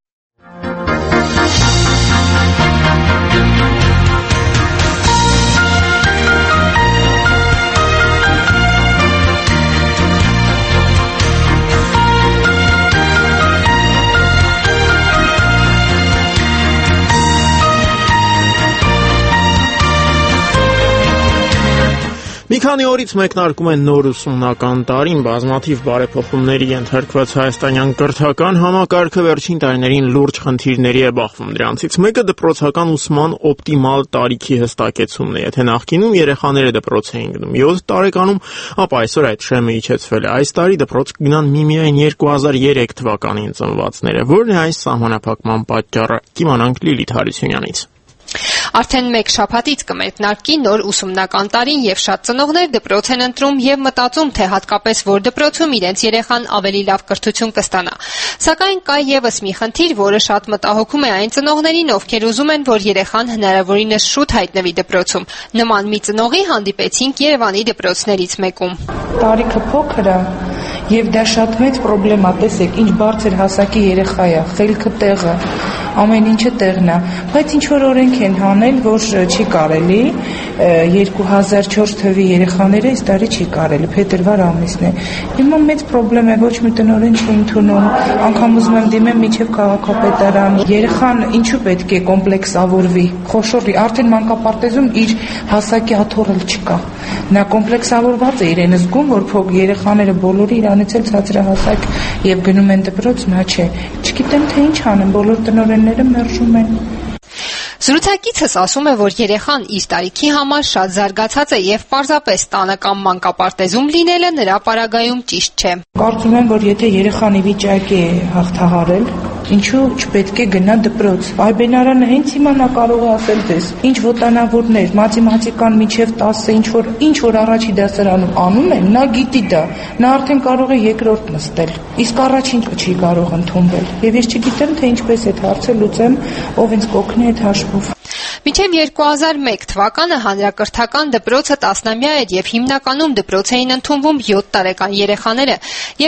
Մի քանի օրից մեկնարկում են նոր ուսումնական տարին, բազմաթիվ բարեփոխումների ենթարկված հայաստանյան կրթական համակարգը վերջին տարիներին լուրջ խնդիրների է բախվում։ Դրանցից մեկը դպրոցական ուսման օպտիմալ տարիքի հստակեցումն է։ Եթե նախկինում երեխաները դպրոց էին գնում 7 տարեկանում, ապա այսօր այդ շեմը իջեցվել է։ Այս տարի դպրոց կգնան միմիայն 2003 թվականին ծնվածները։ Որն է այս սահմանափակման պատճառը։ Կիմանանք Լիլիթ Հարությունյանից։ Արդեն մեկ շաբաթից կմեկնարկի նոր ուսումնական տարին եւ շատ ծնողներ դպրոց են ընտրում եւ մտածում, թե հատկապես որ դպրոցում իրենց երեխան ավելի լավ կրթություն կստանա։ Սակայն կա եւս մի խնդիր, որը շատ մտահոգում է այն ծնողներին, ովքեր ուզում են, որ երեխան հնարավորինս շուտ հայտնվի դպրոցում։ Նման մի ծնողի հանդիպեցինք Երևանի դպրոցներից մեկում։ Տարիքը փոքր է եւ դա շատ մեծ խնդրեմ է, տեսեք, ինչ բարձր հասակի երեխա է, խելքը տեղը, ամեն ինչը տեղն է, բայց ինչ որ օրենք են հանել, որ չի կարելի 2004 թվականի երեխաները այս տարի չի կարելի, փետրվար ամիսն է։ Հիմա մեծ խնդրեմ է, ոչ մի տնօրեն չի ընդունում, անգամ ուզում եմ դիմեմ միջև քաղաքապետարան։ Երեխան ինչու պետք է կոմպլեքսավորվի, խոշորի, արդեն մանկապարտեզում իր հասակի աթոռել չկա։ Նա կոմպլեքսավորված է իրեն զգում, որ փոք երեխաները բոլորը իրանից էլ ցածրահասակ եւ գնում են դպրոց, նա չէ։ Չգիտեմ թե ինչ անեմ, բոլոր տնօրենները մերժում են։ Զրուցակիցս ասում է, որ երեխան իր տարիքի համար շատ զարգացած է եւ պարզապես տանը կամ մանկապարտեզում լինելը նրա պարագայում ճիշտ չէ։ Կարծում եմ, որ եթե երեխան ի վիճակի է հաղթահարել, ինչու չպետք է գնա դպրոց։ Այբենարանը հենց հիմա նա կարող է ասել ձեզ, ինչ ոտանավորներ, մաթեմատիկան մինչև 10, ինչ որ առաջի դասարանում անում են, նա գիտի դա, նա արդեն կարող է երկրորդ նստել։ Իսկ առաջին չի կարող ընդունվել։ Եվ ես չգիտեմ, թե ինչպես այդ հարցը լուծեմ, ով ինձ կօգնի այդ հաշվով։ Մինչև 2001 թվականը հանրակրթական դպրոցը 10-ամյա էր եւ հիմնականում դպրոց էին ընդունվում 7 տարեկան երեխաները։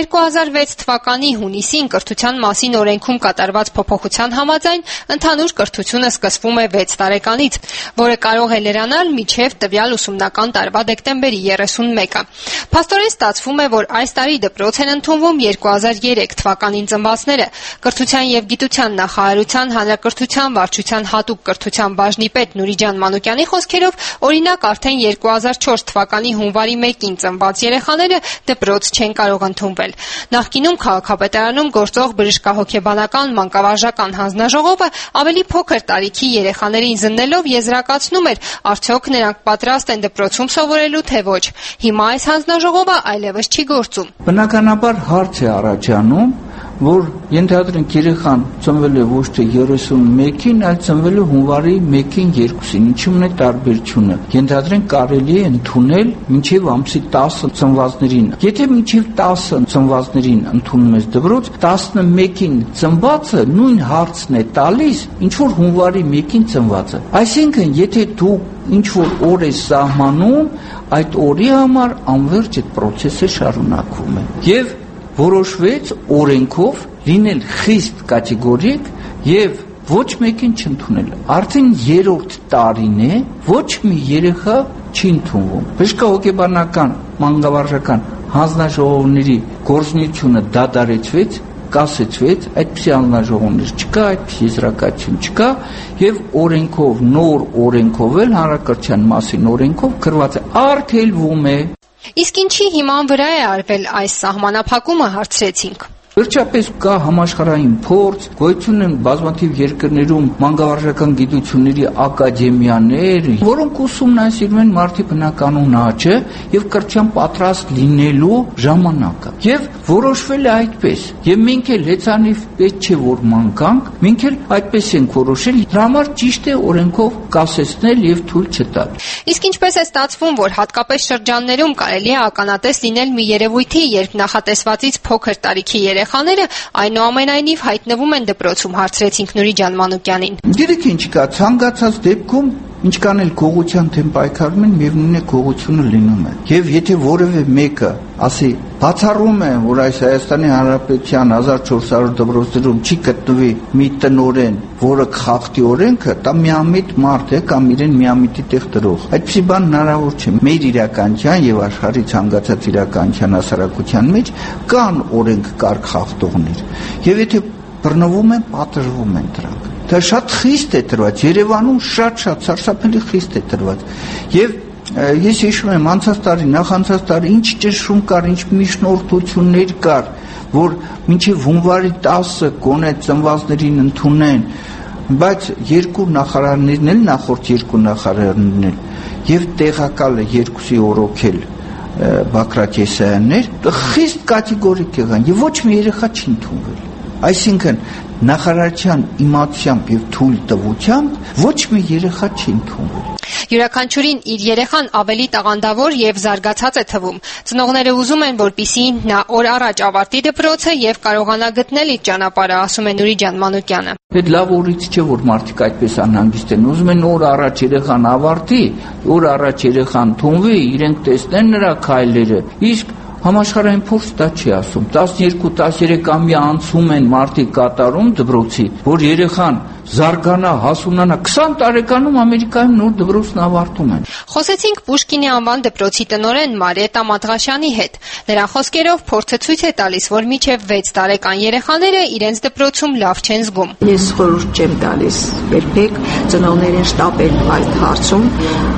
2006 թվականի հունիսին կրթության մասին օրենքում կատարված փոփոխության համաձայն ընդհանուր կրթությունը սկսվում է 6 տարեկանից, որը կարող է լրանալ մինչև տվյալ ուսումնական տարվա դեկտեմբերի 31-ը։ Փաստորեն ստացվում է, որ այս տարի դպրոց են ընդունվում 2003 թվականին ծնվածները։ Կրթության եւ գիտության նախարարության հանրակրթության վարչության հատուկ կրթության բաժնի պետ Նուրիջան Մանուկյանի խոսքերով, օրինակ արդեն 2004 թվականի հունվարի 1-ին ծնված երեխաները դպրոց չեն կարող ընդունվել։ Նախկինում քաղաքապետարանում գործող բժշկահոգեբանական մանկավարժական հանձնաժողովը ավելի փոքր տարիքի երեխաներին զննելով եզրակացնում էր, արդյոք նրանք պատրաստ են դպրոցում սովորելու թե ոչ։ Հիմա այս հանձնաժողովը այլևս չի գործում։ Բնականաբար հարց է առաջանում, որ ենթադրենք երեխան ծնվել է ոչ թե 31-ին, այլ ծնվել է հունվարի 1-ին, 2-ին, ինչու՞մն է տարբերությունը։ Ենթադրենք կարելի է ընդունել մինչև ամսի 10 ծնվածներին։ Եթե մինչև 10 ծնվածներին ընդունում ես դպրոց, 11-ին ծնվածը նույն հարցն է տալիս, ինչ որ հունվարի 1-ին ծնվածը։ Այսինքն, եթե դու ինչ որ օր ես սահմանում, այդ օրի համար անվերջ այդ process-ը շարունակվում է։ Եվ որոշվեց օրենքով լինել խիստ կատեգորիկ եւ ոչ մեկին չընդունել։ Արդեն 3-րդ տարին է, ոչ մի երեխա չի ընդունվում։ Բժշկահոգեբանական մանկավարժական հանձնաժողովների գործունեությունը դադարեցվեց, կասեցվեց, այդպիսի հանձնաժողովներ չկա, այդպիսի եզրակացություն չկա եւ օրենքով, նոր օրենքով էլ հանրակրթության մասին օրենքով գրված է, արգելվում է։ Իսկ ինչի հիման վրա է արվել այս սահմանափակումը, հարցրեցինք։ Վերջապես կա համաշխարհային փորձ, գոյություն են բազմաթիվ երկրներում մանկավարժական գիտությունների ակադեմիաներ, որոնք ուսումնասիրում են մարդի բնականոն աճը եւ կրթության պատրաստ լինելու ժամանակը։ Եվ որոշվել է այդպես։ Եվ մենք էլ հեծանիվ պետք չէ որ մանկանք, մենք էլ այդպես ենք որոշել։ Դրա համար ճիշտ է օրենքով կասեցնել եւ թույլ չտալ։ Իսկ ինչպես է ստացվում, որ հատկապես շրջաններում կարելի է ականատես լինել մի երևույթի, երբ նախատեսվածից փոքր տարիքի երեխաները այնուամենայնիվ հայտնվում են դպրոցում, հարցրեցինք Նուրի ջան Մանուկյանին։ Գիտեք ինչ կա, ցանկացած դեպքում ինչքան էլ գողության թեմ պայքարում են, միևնույն է գողությունը լինում է։ Եվ եթե որևէ մեկը ասի բացառում է, որ այս Հայաստանի Հանրապետության 1400 դպրոցներում չի գտնվի մի տնօրեն, որը խախտի օրենքը, դա միամիտ մարդ է կամ իրեն միամիտի տեղ դրող։ Այդպիսի բան հնարավոր չէ։ Մեր իրականության եւ աշխարհի ցանկացած իրականության հասարակության մեջ կան օրենք կարգ խախտողներ։ Եվ եթե բռնվում են, պատժվում են դրանք։ Դա շատ խիստ է տրված, Երևանում շատ սարսափելի խիստ է տրված։ Եվ ես հիշում եմ անցած տարի, նախանցած տարի ինչ ճնշում կար, ինչ միջնորդություններ կար, որ մինչև հունվարի 10-ը գոնե ծնվածներին ընդունեն, բայց երկու նախարարներն էլ, նախորդ երկու նախարարներն էլ, եւ տեղակալը երկուսի օրոքել Բակրատ Եսայաններ, խիստ կատեգորիկ եղան եւ ոչ մի երեխա չի ընդունվել։ Այսինքն նախարարության իմացությամբ եւ թույլ տվությամբ ոչ մի երեխա չի ընդունվել։ Յուրաքանչյուրին իր երեխան ավելի տաղանդավոր եւ զարգացած է թվում։ Ծնողները ուզում են, որպեսզի նա օր առաջ ավարտի դպրոցը եւ կարողանա գտնել իր ճանապարհը, ասում է Նուրի ջան Մանուկյանը։ Այդ լավ օրից չէ, որ մարդիկ այդպես անհանգիստ են։ Ուզում են օր առաջ երեխան ավարտի, օր առաջ երեխան թողնվի, իրենք տեսնեն նրա քայլերը։ Իսկ համաշխարհային փորձ դա չի ասում։ 12-13-ամյա անցում են մարդիկ կատարում դպրոցի, որ երեխան զարգանա, հասունանա, 20 տարեկանում Ամերիկայում նոր դպրոցն ավարտում են։ Խոսեցինք Պուշկինի անվան դպրոցի տնօրեն Մարիետա Մատղաշյանի հետ։ Նրա խոսքերով փորձը ցույց է տալիս, որ մինչև 6 տարեկան երեխաները իրենց դպրոցում լավ չեն զգում։ Ես խորհուրդ չեմ տալիս երբեք ծնողներին շտապել այդ հարցում,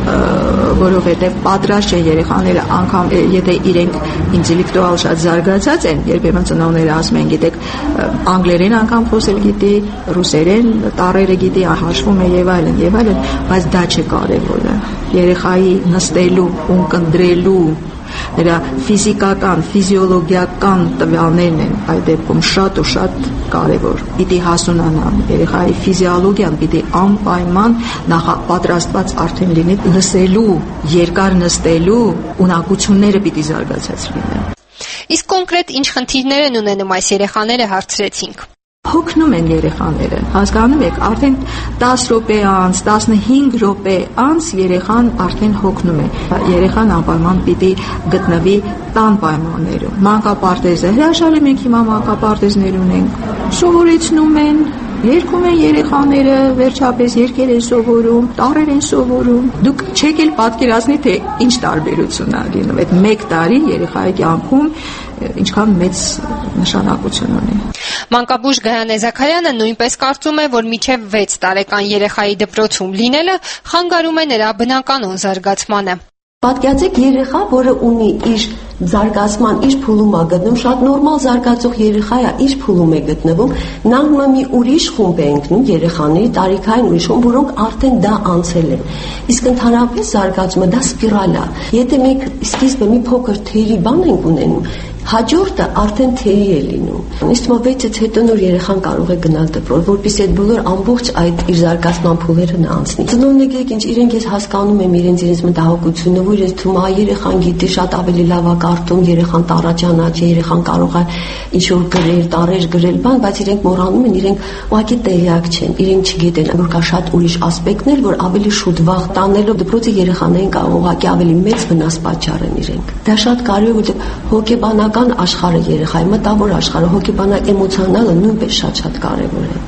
որովհետև պատրաստ են երեխաները անգամ եթե իրենք ինտելեկտուալ շատ զարգացած են, երբեմն ծնողները ասում են, գիտեք, անգլերեն անգամ խոսել գիտի, ռուսերեն տարերը գիտի, հաշվում է եւ այլն, բայց դա չէ կարևորը։ Երեխայի նստելու, ունկնդրելու, նրա ֆիզիկական, ֆիզիոլոգիական տվյալներն են այդ դեպքում շատ ու շատ կարևոր։ Պիտի հասունանա երեխայի ֆիզիոլոգիան, պիտի անպայման նախապատրաստված արդեն լինի լսելու, երկար նստելու ունակությունները պիտի զարգացած լինեն։ Իսկ կոնկրետ ինչ խնդիրներ են ունենում այս երեխաները, հարցրեցինք։ Հոգնում են երեխաները, հասկանում եք, արդեն 10 րոպե անց, 15 րոպե անց երեխան արդեն հոգնում է։ Երեխան անպայման պիտի գտնվի տան պայմաններում։ Մանկապարտեզը, հրաշալի մենք հիմա մանկապարտեզներ ունենք, սովորեցնում են, երգում են երեխաները, վերջապես երգեր են սովորում, տառեր են սովորում։ Դուք չեք էլ պատկերացնի, թե ինչ տարբերություն է լինում։ Այդ 1 տարի երեխայի կյանքում ինչքան մեծ նշանակություն ունի։ Մանկաբույժ Գայանե Զաքարյանը նույնպես կարծում է, որ մինչև 6 տարեկան երեխայի դպրոցում լինելը խանգարում է նրա բնականոն զարգացմանը։ Պատկերացեք երեխա, որը ունի իր զարգացման, իր փուլում է գտնում, շատ նորմալ զարգացող երեխա է, իր փուլում է գտնվում, նա մի ուրիշ խումբ է ընկնում երեխաների, տարիքային ուրիշ խումբ, որոնք արդեն դա անցել են։ Իսկ ընդհանրապես զարգացումը դա սպիրալ է։ Եթե մենք սկիզբը մի փոքր թերի բան ենք ունենում, հաջորդը արդեն թերի է լինում։ Իսկ 6-ից հետո նոր երեխան կարող է գնալ դպրոց, որպեսզի այդ բոլոր ամբողջ այդ իր զարգացման փուլերը նա անցնի։ Ծնողները ինչ իրենք ես հասկանում եմ իրենց մտահոգությունը, որ ես թվում է երեխան գիտի շատ ավելի լավ է կարդում, երեխան տառաճանաչ է, երեխան կարող է ինչ որ գրել, տառեր գրել, բան, բայց իրենք մոռանում են, իրենք ուղղակի տեղյակ չեն, իրենք չգիտեն, որ կա շատ ուրիշ ասպեկտներ, որ ավելի շուտ վաղ տանելով դպրոցի երեխաներին կարող ուղղակի ավելի մեծ վնաս պատճառեն իրենք։ Դա շատ կարևոր է, որտեղ հոգեբանական աշխարհը երեխայի մտավոր աշխարհը, հոգեբանական էմոցիոնալը նույնպես շատ կարևոր է։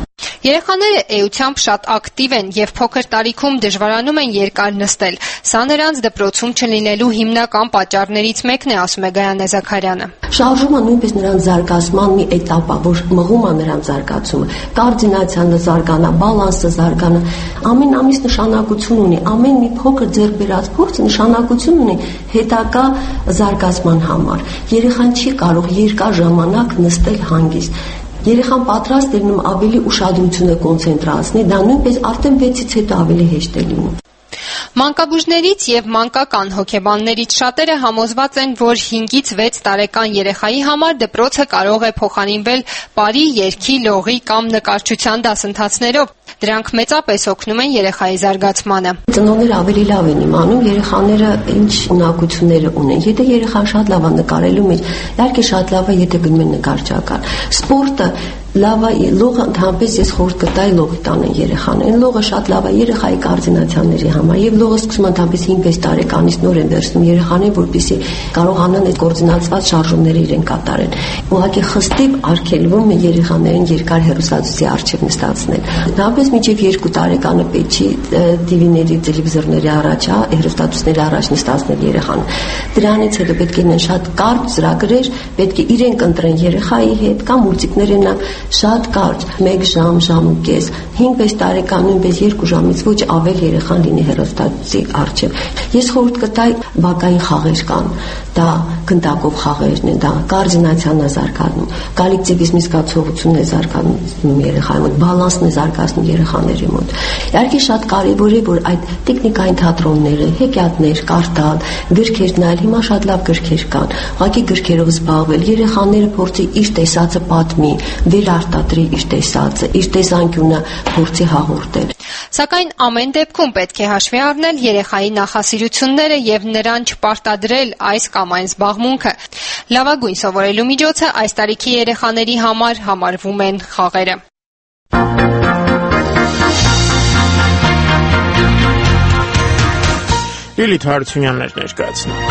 Երեխաները էությամբ շատ ակտիվ են եւ փոքր տարիքում դժվարանում են երկար նստել։ Սա նրանց դպրոցում չլինելու հիմնական պատճառներից մեկն է, ասում է Գայանե Զաքարյանը։ Շարժումը նույնպես նրանց զարգացման մի էտապ է, որ մղում է նրանց զարգացումը։ Կոորդինացիան զարգանա, բալանսը զարգանա, ամեն ամիս նշանակություն ունի, ամեն մի փոքր ձեռք բերած փորձը նշանակություն ունի հետագա զարգացման համար։ Երեխան չի կարող երկար ժամանակ նստել հանգիստ։ Երեխան պատրաստ է լինում ավելի ուշադրությունը կոնցենտրացնի, դա նույնպես արդեն 6-ից հետո ավելի հեշտ է լինում։ Մանկաբույժներից եւ մանկական հոգեբաններից շատերը համոզված են, որ 5-ից 6 տարեկան երեխայի համար դպրոցը կարող է փոխարինվել բարի երգի, լողի կամ նկարչության դասընթացներով։ Դրանք մեծապես օգնում են երեխայի զարգացմանը։ Ծնողները ավելի լավ են իմանում երեխաները ինչ ունակություններ ունեն։ Եթե երեխան շատ լավ է նկարելու մեջ, իհարկե շատ լավ է, եթե գնում են նկարչական։ Սպորտը լավ է, լողը ընդհանրապես ես խորհուրդ կտայի լողի տանեն երեխան։ Այն լողը շատ լավ է երեխայի կոորդինացիաների համար եւ լողը սկսում ընդհանրապես 5-6 տարեկանից նոր են վերցնում երեխաներին, որպեսզի կարողանան այդ կոորդինացված շարժումները իրեն կատարեն։ Ուղղակի խստիվ արգելվում է երեխաներին երկար հեռուստացույցի առջև նստացնել։ Ընդհանրապես մինչև 2 տարեկանը պետք չի TV-ների, տելևիզորների առաջ, հեռուստացույցների առաջ նստացնել երեխան։ Դրանից հետո պետք է լինեն շատ կարճ ծրագրեր, պետք է իրենք ընտրեն երեխայի հետ կամ մուլտիկներ ունենան շատ կարճ, 1 ժամ, ժամ ու կես, 5-6 տարեկան նույնպես 2 ժամից ոչ ավել երեխան լինի հեռուստացույցի առջև։ Ես խորհուրդ կտայի բակային խաղեր կան, դա գնդակով խաղերն են, դա կոորդինացիան է զարգանում, կոլեկտիվիզմի զգացողությունն է զարգանում երեխայի մոտ, բալանսն է զարգացնում երեխաների մոտ։ Իհարկե շատ կարևոր է, որ այդ տեխնիկային թատրոնները, հեքիաթներ, կարդալ, գրքեր նայել, հիմա շատ լավ գրքեր կան, ուղղակի գրքերով զբաղվել, երեխաները փորձի իր տեսածը պատմի, արտադրի իր տեսածը, իր տեսանկյունը փորձի հաղորդել։ Սակայն ամեն դեպքում պետք է հաշվի առնել երեխայի նախասիրությունները եւ նրան չպարտադրել այս կամ այն զբաղմունքը։ Լավագույն սովորելու միջոցը այս տարիքի երեխաների համար համարվում են խաղերը։ Լիլիթ Հարությունյաններ ներկայացնում։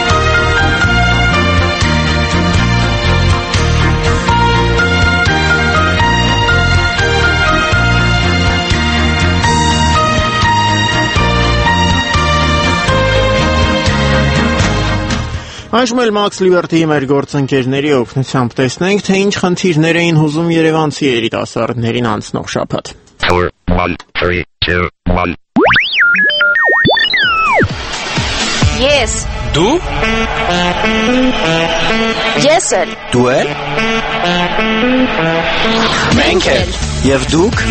Այժմ էլ Max Liberty-ի մեր գործընկերների օգնությամբ տեսնենք, թե ինչ խնդիրներ էին հուզում երևանցի երիտասարդներին անցնող շաբաթ։ 4, 1, 3, 2, 1 Ես Դու Ես էլ Դու էլ Մենք էլ Եվ դուք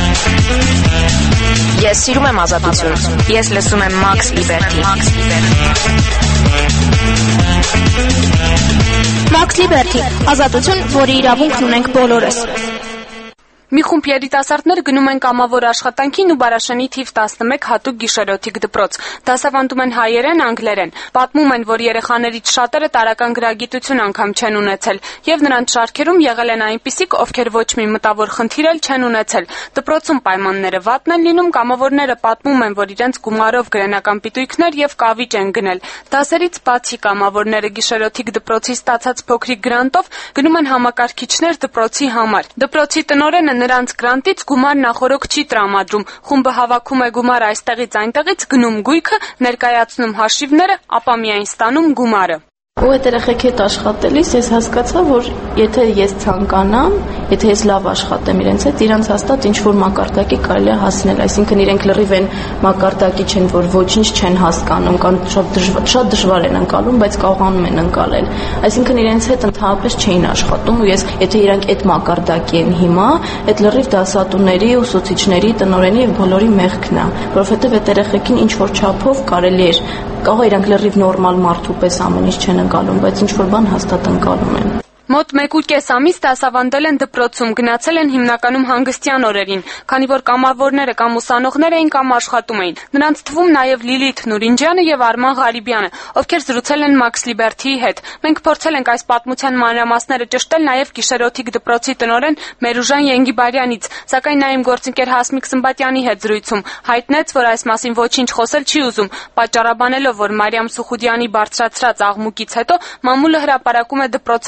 Ես սիրում եմ ազատություն Ես լսում եմ Max Liberty Max Liberty ազատություն, որի իրավունքն ունենք բոլորս Մի խումբ երիտասարդներ գնում են կամավոր աշխատանքին ու Բարաշենի թիվ 11 հատուկ գիշերօթիկ դպրոց։ Դասավանդում են հայերեն, անգլերեն։ Պատմում են, որ երեխաներից շատերը տարրական գրագիտություն անգամ չեն ունեցել, եւ նրանց շարքերում եղել են այնպիսիք, ովքեր ոչ մի մտավոր խնդիր էլ չեն ունեցել։ Դպրոցում պայմանները վատն են լինում, կամավորները պատմում են, որ իրենց գումարով գրենական պիտույքներ եւ կավիճ են գնել։ Դասերից բացի կամավորները գիշերօթիկ դպրոցի ստացած փոքրիկ գրանտով գնում են համակարգիչներ դպրոցի համար։ Դպրոցի տնօրենը նրանց գրանտից գումար նախորոք չի տրամադրում, խումբը հավաքում է գումար այստեղից այնտեղից, գնում գույքը, ներկայացնում հաշիվները, ապա միայն ստանում գումարը։ Ու այդ երեխեքի հետ աշխատելիս ես հասկացա, որ եթե ես ցանկանամ, եթե ես լավ աշխատեմ իրենց հետ, իրանց հաստատ ինչ-որ մակարդակի կարելի է հասնել, այսինքն իրենք լրիվ են մակարդակի չեն, որ ոչինչ չեն հասկանում, կամ շատ դժվար են ընկալում, բայց կարողանում են ընկալել։ Այսինքն իրենց հետ ընդհանրապես չէին աշխատում, ու ես եթե իրանք այդ մակարդակի են հիմա, այդ լրիվ դասատուների, ուսուցիչների, տնօրենի եւ բոլորի մեղքն է, որովհետեւ այդ երեխեքին ինչ-որ չափով կարելի էր կարող իրանք լրիվ նորմալ մարդու պես ամեն ինչ չեն ընկալում, բայց ինչ-որ բան հաստատ ընկալում են։ Մոտ 1.5 ամիս դասավանդել են դպրոցում, գնացել են հիմնականում հանգստյան օրերին, քանի որ կամավորները կամ ուսանողներ էին կամ աշխատում էին։ Նրանց թվում նաև Լիլիթ Նուրինջյանը եւ Արման Ղարիբյանը, ովքեր զրուցել են Max Liberty-ի հետ։ Մենք փորձել ենք այս պատմության մանրամասները ճշտել նաև գիշերօթիկ դպրոցի տնօրեն Մերուժան Ենգիբարյանից, սակայն նա իմ գործընկեր Հասմիկ Սմբատյանի հետ զրույցում հայտնեց, որ այս մասին ոչինչ խոսել չի ուզում, պատճառաբանելով, որ Մարիամ Սուխուդյանի բարձրացրած աղմուկից հետո մամուլը հրապարակում է դպրոցը վարկաբեկել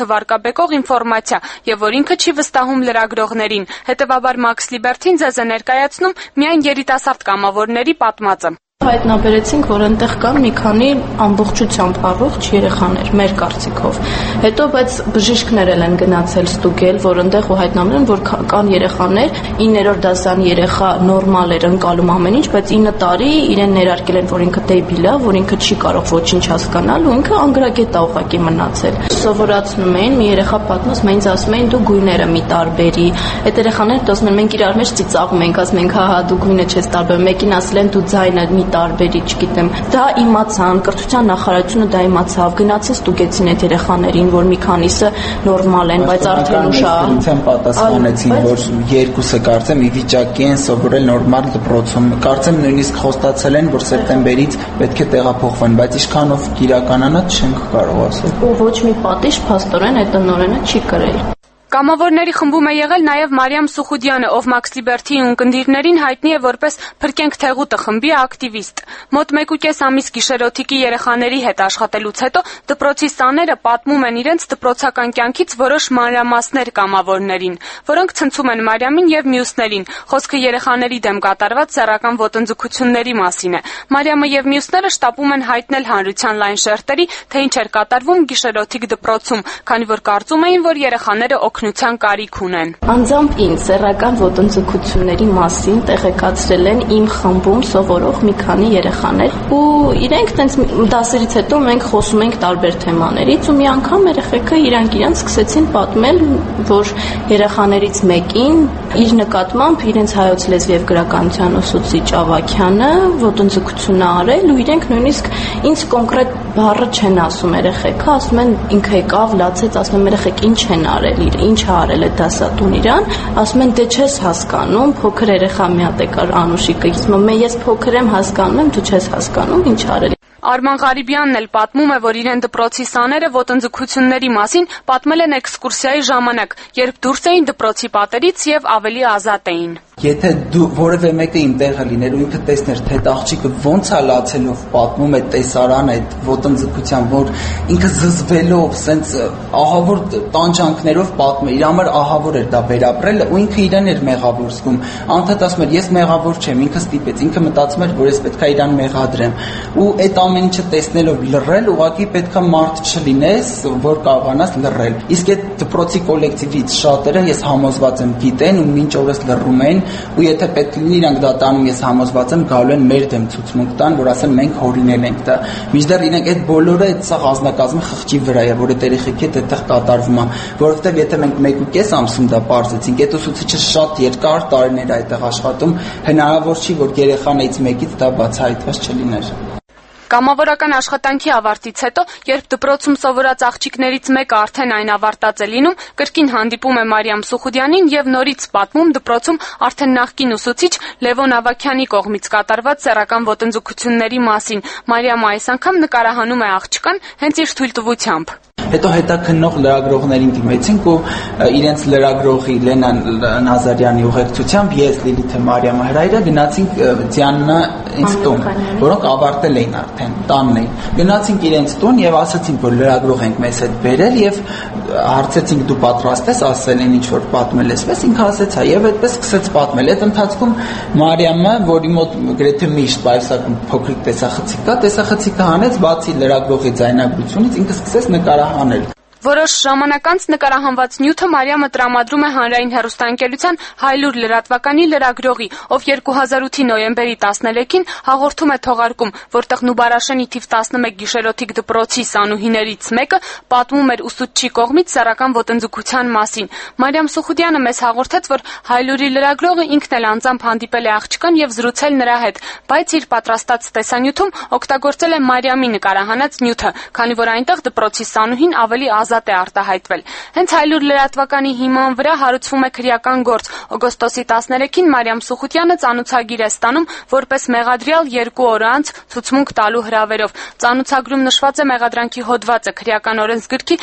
վաստակաբեկող ինֆորմացիա եւ որ ինքը չի վստահում լրագրողներին։ Հետևաբար Max Liberty-ն ձեզ է ներկայացնում միայն երիտասարդ կամավորների պատմածը։ Հայտնաբերեցինք, որ այնտեղ կան մի քանի ամբողջությամբ առողջ երեխաներ, մեր կարծիքով։ Հետո բայց բժիշկներ են գնացել ստուգել, որ այնտեղ ու հայտնաբերել, որ կան երեխաներ, 9-րդ դասանի երեխա նորմալ էր, ընկալում ամեն ինչ, բայց 9 տարի իրեն ներարկել են, որ ինքը դեբիլ է, որ ինքը չի կարող ոչինչ հասկանալ ու ինքը անգրագետ է ուղղակի մնացել։ Սովորացնում էին, մի երեխա պատմում, ինձ ասում էին դու գույները մի տարբերի։ Այդ երեխաները ասում են մենք իրար մեջ ծիծաղում ենք, ասում ենք հա դու գույնը չես տարբերում, մեկին ասել են դու ձայնը մի տարբերի, չգիտեմ։ Դա իմացան, կրթության նախարարությունը դա իմացավ, գնացին ստուգեցին այդ երեխաներին, որ մի քանիսը նորմալ են, բայց արդեն ուշ է։ Պատասխանեցին, որ երկուսը կարծեմ ի վիճակի են սովորել նորմալ դպրոցում։ Կարծեմ նույնիսկ խոստացել են, որ սեպտեմբերից պետք է տեղափոխվեն, բայց ինչքանով կիրականանա չենք կարող ասել։ Ու ոչ մի պատիժ փաստորեն այդ տնօրենը չի կրել։ Կամավորների խմբում է եղել նաև Մարիամ Սուխուդյանը, ով Max Liberty-ի ունկնդիրներին հայտնի է որպես «Փրկենք Թեղուտը» խմբի ակտիվիստ։ Մոտ 1.5 ամիս գիշերօթիկի երեխաների հետ աշխատելուց հետո դպրոցի սաները պատմում են իրենց դպրոցական կյանքից որոշ մանրամասներ կամավորներին, որոնք ցնցում են Մարիամին եւ մյուսներին։ Խոսքը երեխաների դեմ կատարված սեռական ոտնձգությունների մասին է։ Մարիամը եւ մյուսները շտապում են հայտնել հանրության լայն շերտերի, թե ինչ էր կատարվում գիշերօթիկ դպրոցում, քանի որ կարծում էին, որ երեխաները օգնության կարիք ունեն։ Անձամբ ինձ սեռական ոտնձգությունների մասին տեղեկացրել են իմ խմբում սովորող մի քանի երեխաներ ու իրենք տենց դասերից հետո մենք խոսում ենք տարբեր թեմաներից ու մի անգամ երեխեքը իրանք սկսեցին պատմել, որ երեխաներից մեկին իր նկատմամբ իրենց հայոց լեզվի եւ գրականության ուսուցիչ Ավագյանը ոտնձգություն է արել ու իրենք նույնիսկ ինձ կոնկրետ բառը չեն ասում երեխեքը, ասում են ինքը եկավ, լացեց, ասում են երեխեք ինչ են արել, ինչ է արել այդ դասատուն իրան, ասում են դե չես հասկանում, փոքր երեխա մի հատ եկար Անուշիկը, ես փոքր եմ հասկանում եմ, դու չես հասկանում ինչ արել։ Արման Ղարիբյանն էլ պատմում է, որ իրեն դպրոցի սաները ոտնձգությունների մասին պատմել են էքսկուրսիայի ժամանակ, երբ դուրս էին դպրոցի պատերից եւ ավելի ազատ էին։ Եթե դու որևէ մեկը իմ տեղը լիներ ու ինքը տեսներ, թե այդ աղջիկը ոնց է լացելով պատմում այդ տեսարանը, այդ ոտնձգության, որ ինքը զզվելով, սենց ահավոր տանջանքներով պատմում, իր համար ահավոր էր դա վերապրել ու ինքը իրեն էր մեղավոր զգում։ Անդադ ասում էր, ես մեղավոր չեմ, ինքը ստիպեց, ինքը մտածում էր, որ ես պետք է իրան մեղադրեմ։ Ու այդ ամեն ինչը տեսնելով լռել, ուղղակի պետք է մարդ չլինես, որ կարողանաս լռել։ Իսկ այդ դպրոցի կոլեկտիվից շատերը ես համոզված եմ գիտեն ու մինչ օրս լռում են ու եթե պետք լինի իրանք դա տանում ես համոզված եմ գալու են մեր դեմ ցուցմունք տան որ ասեն մենք հորինել ենք դա մինչդեռ իրենք այդ բոլորը այդ սա ազնագազմի խղճի վրա է որ այդ երեխեքի հետ այդտեղ կատարվում է որովհետև եթե մենք 1.5 ամսում դա բարձեցինք այդ ուսուցիչը շատ երկար տարիներ է այդտեղ աշխատում հնարավոր չի որ երեխաներից մեկից դա բացահայտված չլիներ Կամավորական աշխատանքի ավարտից հետո, երբ դպրոցում սովորած աղջիկներից մեկը արդեն այն ավարտած է լինում, կրկին հանդիպում է Մարիամ Սուխուդյանին եւ նորից պատմում դպրոցում արդեն նախկին ուսուցիչ Լևոն Ավագյանի կողմից կատարված սեռական ոտնձգությունների մասին։ Մարիամը այս անգամ նկարահանում է աղջկան հենց իր թույլտվությամբ։ Հետո հետաքննող լրագրողներին դիմեցինք ու իրենց լրագրողի Լենա Նազարյանի ուղեկցությամբ ես Լիլիթ Մարիամը հրայրը գնացինք Ձյաննա ինստիտուտ, որոնք ավարտել էին արդեն, տանն էին։ Գնացինք իրենց տուն եւ ասացինք, որ լրագրող ենք մեզ հետ բերել եւ հարցեցինք դու պատրաստ ես ասել են ինչ որ պատմել ես, ինքը ասեց հա եւ այդպես սկսեց պատմել։ Այդ ընթացքում Մարիամը, որի մոտ գրեթե միշտ բայսակում փոքրիկ տեսախցիկ կա, տեսախցիկը հանեց, բացի լրագրողի ձայնագրությունից ինքը սկսեց նկարահանել։ Որոշ ժամանակ անց նկարահանված նյութը Մարիամը տրամադրում է հանրային հեռուստաընկերության Հայլուր լրատվականի լրագրողի, ով 2008-ի նոյեմբերի 13-ին հաղորդում է թողարկում, որտեղ Նուբարաշենի թիվ 11 գիշերօթիկ դպրոցի սանուհիներից մեկը պատմում էր ուսուցչի կողմից սեռական ոտնձգության մասին։ Մարիամ Սուխուդյանը մեզ հաղորդեց, որ Հայլուրի լրագրողը ինքն էլ անձամբ հանդիպել է աղջկան եւ զրուցել նրա հետ, բայց իր պատրաստած տեսանյութում օգտագործել է Մարիամի նկարահանած նյութը, քանի որ այնտեղ դպրոցի սանուհին ավելի ազատ է արտահայտվել։ Հենց Հայլուր լրատվականի հիման վրա հարուցվում է քրեական գործ։ Օգոստոսի 13-ին Մարիամ Սուխուդյանը ծանուցագիր է ստանում որպես մեղադրյալ 2 օր անց ցուցմունք տալու հրավերով։ Ծանուցագրում նշված է մեղադրանքի հոդվածը քրեական օրենսգրքի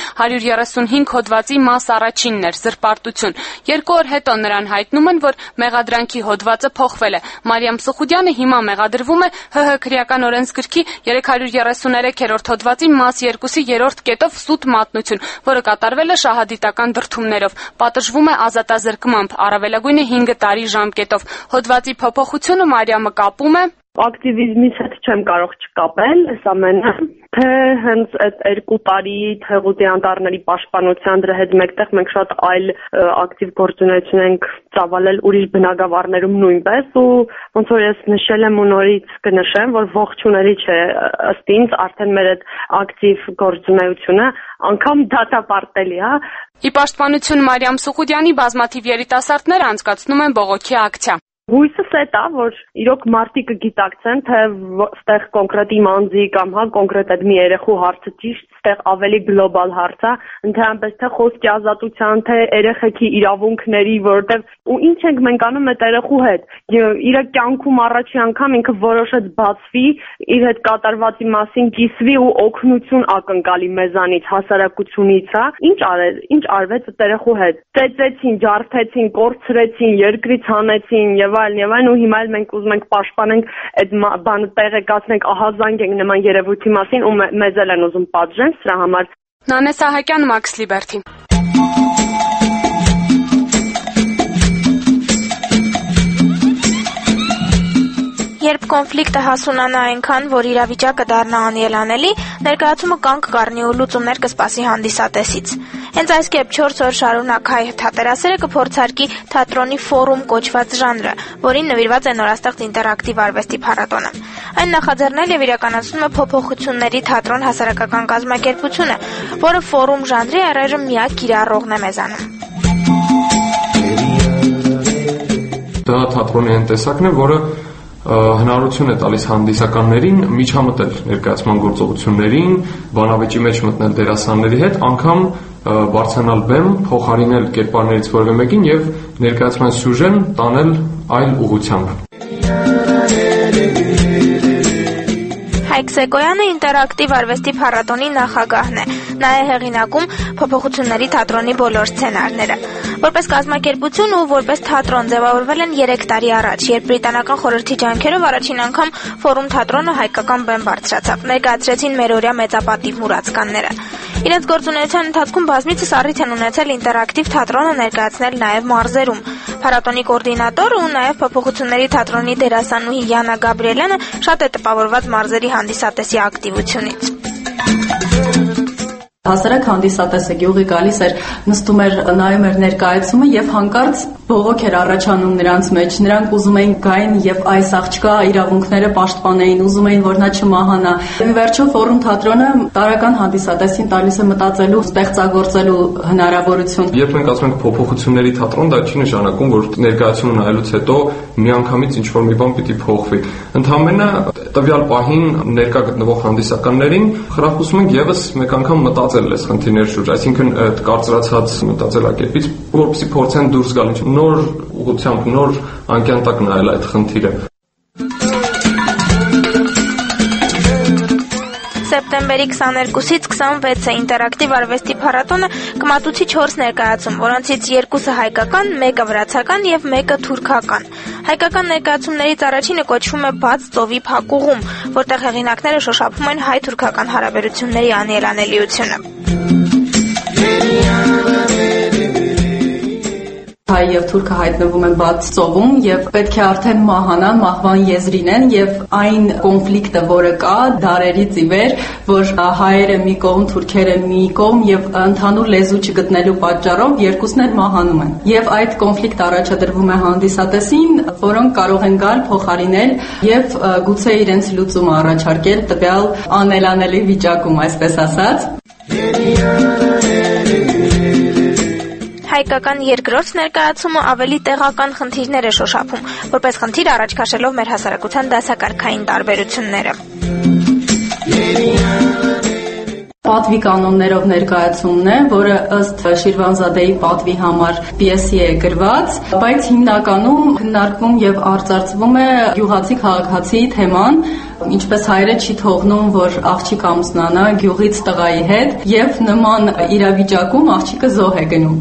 135 հոդվածի մաս առաջինն էր զրպարտություն։ 2 օր հետո նրան հայտնում են, որ մեղադրանքի հոդվածը փոխվել է։ Մարիամ Սուխուդյանը հիմա մեղադրվում է ՀՀ քրեական օրենսգրքի 333-րդ հոդվածի մաս 2-ի 3-րդ կետով սուտ մատնություն, որը կատարվել է շահադիտական դրդումներով։ Պատժվում է ազատազրկմամբ, առավելագույնը 5 տարի ժամկետով։ Հոդվածի փոփոխությունը Մարիամը կապում է ակտիվիզմից հետ չեմ կարող չկապել այս ամենը, թե հենց այդ 2 տարի Թեղուտի անտառների պաշտպանության դրա հետ մեկտեղ մենք շատ այլ ակտիվ գործունեություն ենք ծավալել ուրիշ բնակավարներում նույնպես ու ոնց որ ես նշել եմ ու նորից կնշեմ, որ ողջունելի չէ ըստ ինձ արդեն մեր այդ ակտիվ գործունեությունը անգամ դատապարտելի է։ Ի պաշտպանություն Մարիամ Սուխուդյանի բազմաթիվ երիտասարդներ անցկացնում են բողոքի ակցիա։ Հույսս է դա, որ իրոք մարդիկ կգիտակցեն, թե ստեղ կոնկրետ իմ անձի կամ կոնկրետ այդ մի երեխու հարցը ճիշտ, ստեղ ավելի գլոբալ հարց է, ընդհանրապես թե խոսքի ազատության, թե երեխեքի իրավունքների, որովհետև ու ինչ ենք մենք անում այդ երեխու հետ։ Իր կյանքում առաջի անգամ ինքը որոշեց բացվի, իր հետ կատարվածի մասին կիսվի ու օգնություն ակնկալի մեզանից, հասարակությունից, ինչ արվեց այդ երեխու հետ։ Ծեծեցին, ջարդեցին, կորցրեցին, երկրից հանեցին եւ այլն ու հիմա էլ մենք ուզում ենք պաշտպանենք այդ բանը տեղեկացնենք, ահազանգ ենք նման երևույթի մասին ու մեզ էլ են ուզում պատժեն սրա համար։ Նանե Սահակյան, Մաքս Լիբերթի։ Երբ կոնֆլիկտը հասունանա այնքան, որ իրավիճակը դառնա անելանելի, ներկայացումը կանգ կառնի ու լուծումներ կսպասի հանդիսատեսից։ Հենց այս կերպ 4 օր շարունակ հայ թատերասերը կփորձարկի թատրոնի ֆորում կոչված ժանրը, որին նվիրված է նորաստեղծ ինտերակտիվ արվեստի փառատոնը։ Այն նախաձեռնել եւ իրականացնում է փոփոխությունների թատրոն հասարակական կազմակերպությունը, որը ֆորում ժանրի առայժմ միակ կիրառողն է մեզանում։ Դա թատրոնի այն տեսակն է, որը հնարություն է տալիս հանդիսականներին միջամտել ներկայացման գործողություններին, բանավեճի մեջ մտնել դերասանների հետ, անգամ բարձրանալ բեմ, փոխարինել կերպարներից որևէ մեկին եւ ներկայացման սյուժեն տանել այլ ուղղությամբ։ Հայկ Սեկոյանը ինտերակտիվ արվեստի փառատոնի նախագահն է։ Նա է հեղինակում փոփոխությունների թատրոնի բոլոր սցենարները։ Որպես կազմակերպություն ու որպես թատրոն ձևավորվել են 3 տարի առաջ, երբ բրիտանական խորհրդի ջանքերով առաջին անգամ ֆորում թատրոնը հայկական բեմ բարձրացավ։ Ներկայացրեցին մերօրյա մեծապատիվ մուրացկանները։ Իրենց գործունեության ընթացքում բազմիցս առիթ են ունեցել ինտերակտիվ թատրոնը ներկայացնել նաև մարզերում։ Փառատոնի կոորդինատորը ու նաև փոփոխությունների թատրոնի դերասանուհի Յանա Գաբրիելյանը շատ է տպավորված մարզերի հանդիսատեսի ակտիվությունից։ Հասարակ հանդիսատեսը գյուղի գալիս էր, նստում էր, նայում էր ներկայացումը եւ հանկարծ բողոք էր առաջանում նրանց մեջ։ Նրանք ուզում էին գային եւ այս աղջկա իրավունքները պաշտպանեին, ուզում էին, որ նա չմահանա։ Ի վերջո ֆորում թատրոնը տարական հանդիսատեսին տալիս է մտածելու, ստեղծագործելու հնարավորություն։ Երբ մենք ասում ենք փոփոխությունների թատրոն, դա չի նշանակում, որ ներկայացումը նայելուց հետո միանգամից ինչ որ մի բան պիտի փոխվի։ Ընդհանրապես տվյալ պահին ներկա գտնվող հանդիսականներին խրախուսում ենք եւս մեկ անգամ մտածել այս խնդիրների շուրջ, այսինքն այդ կարծրացած մտածելակերպից, որպեսզի փորձեն դուրս գալ նոր ուղղությամբ, նոր անկյան տակ նայել այդ խնդիրը։ Սեպտեմբերի 22-ից 26-ը ինտերակտիվ արվեստի փառատոնը կմատուցի 4 ներկայացում, որոնցից 2-ը հայկական, 1-ը վրացական եւ 1-ը թուրքական։ Հայկական ներկայացումներից առաջինը կոչվում է «Բաց ծովի փակուղում», որտեղ հեղինակները շոշափում են հայ-թուրքական հարաբերությունների անելանելիությունը։ Հայ եւ թուրքը հայտնվում են բաց ծովում եւ պետք է արդեն մահանան, մահվան եզրին են եւ այն կոնֆլիկտը, որը կա դարերից ի վեր, որ հայերը մի կողմ, թուրքերը մի կողմ եւ ընդհանուր լեզու չգտնելու պատճառով երկուսն էլ մահանում են։ Եվ այդ կոնֆլիկտը առաջադրվում է հանդիսատեսին, որոնք կարող են գալ, փոխարինել եւ գուցե իրենց լուծումը առաջարկել տվյալ անելանելի վիճակում, այսպես ասած։ Հայկական երկրորդ ներկայացումը ավելի տեղական խնդիրներ է շոշափում, որպես խնդիր առաջ քաշելով մեր հասարակության դասակարգային տարբերությունները։ Պատվի կանոններով ներկայացումն է, որը ըստ Շիրվանզադեի պատվի համար պիեսի է գրված, բայց հիմնականում քննարկվում եւ արծարծվում է գյուղացի քաղաքացի թեման, ինչպես հայրը չի թողնում, որ աղջիկ ամուսնանա գյուղից տղայի հետ եւ նման իրավիճակում աղջիկը զոհ է գնում։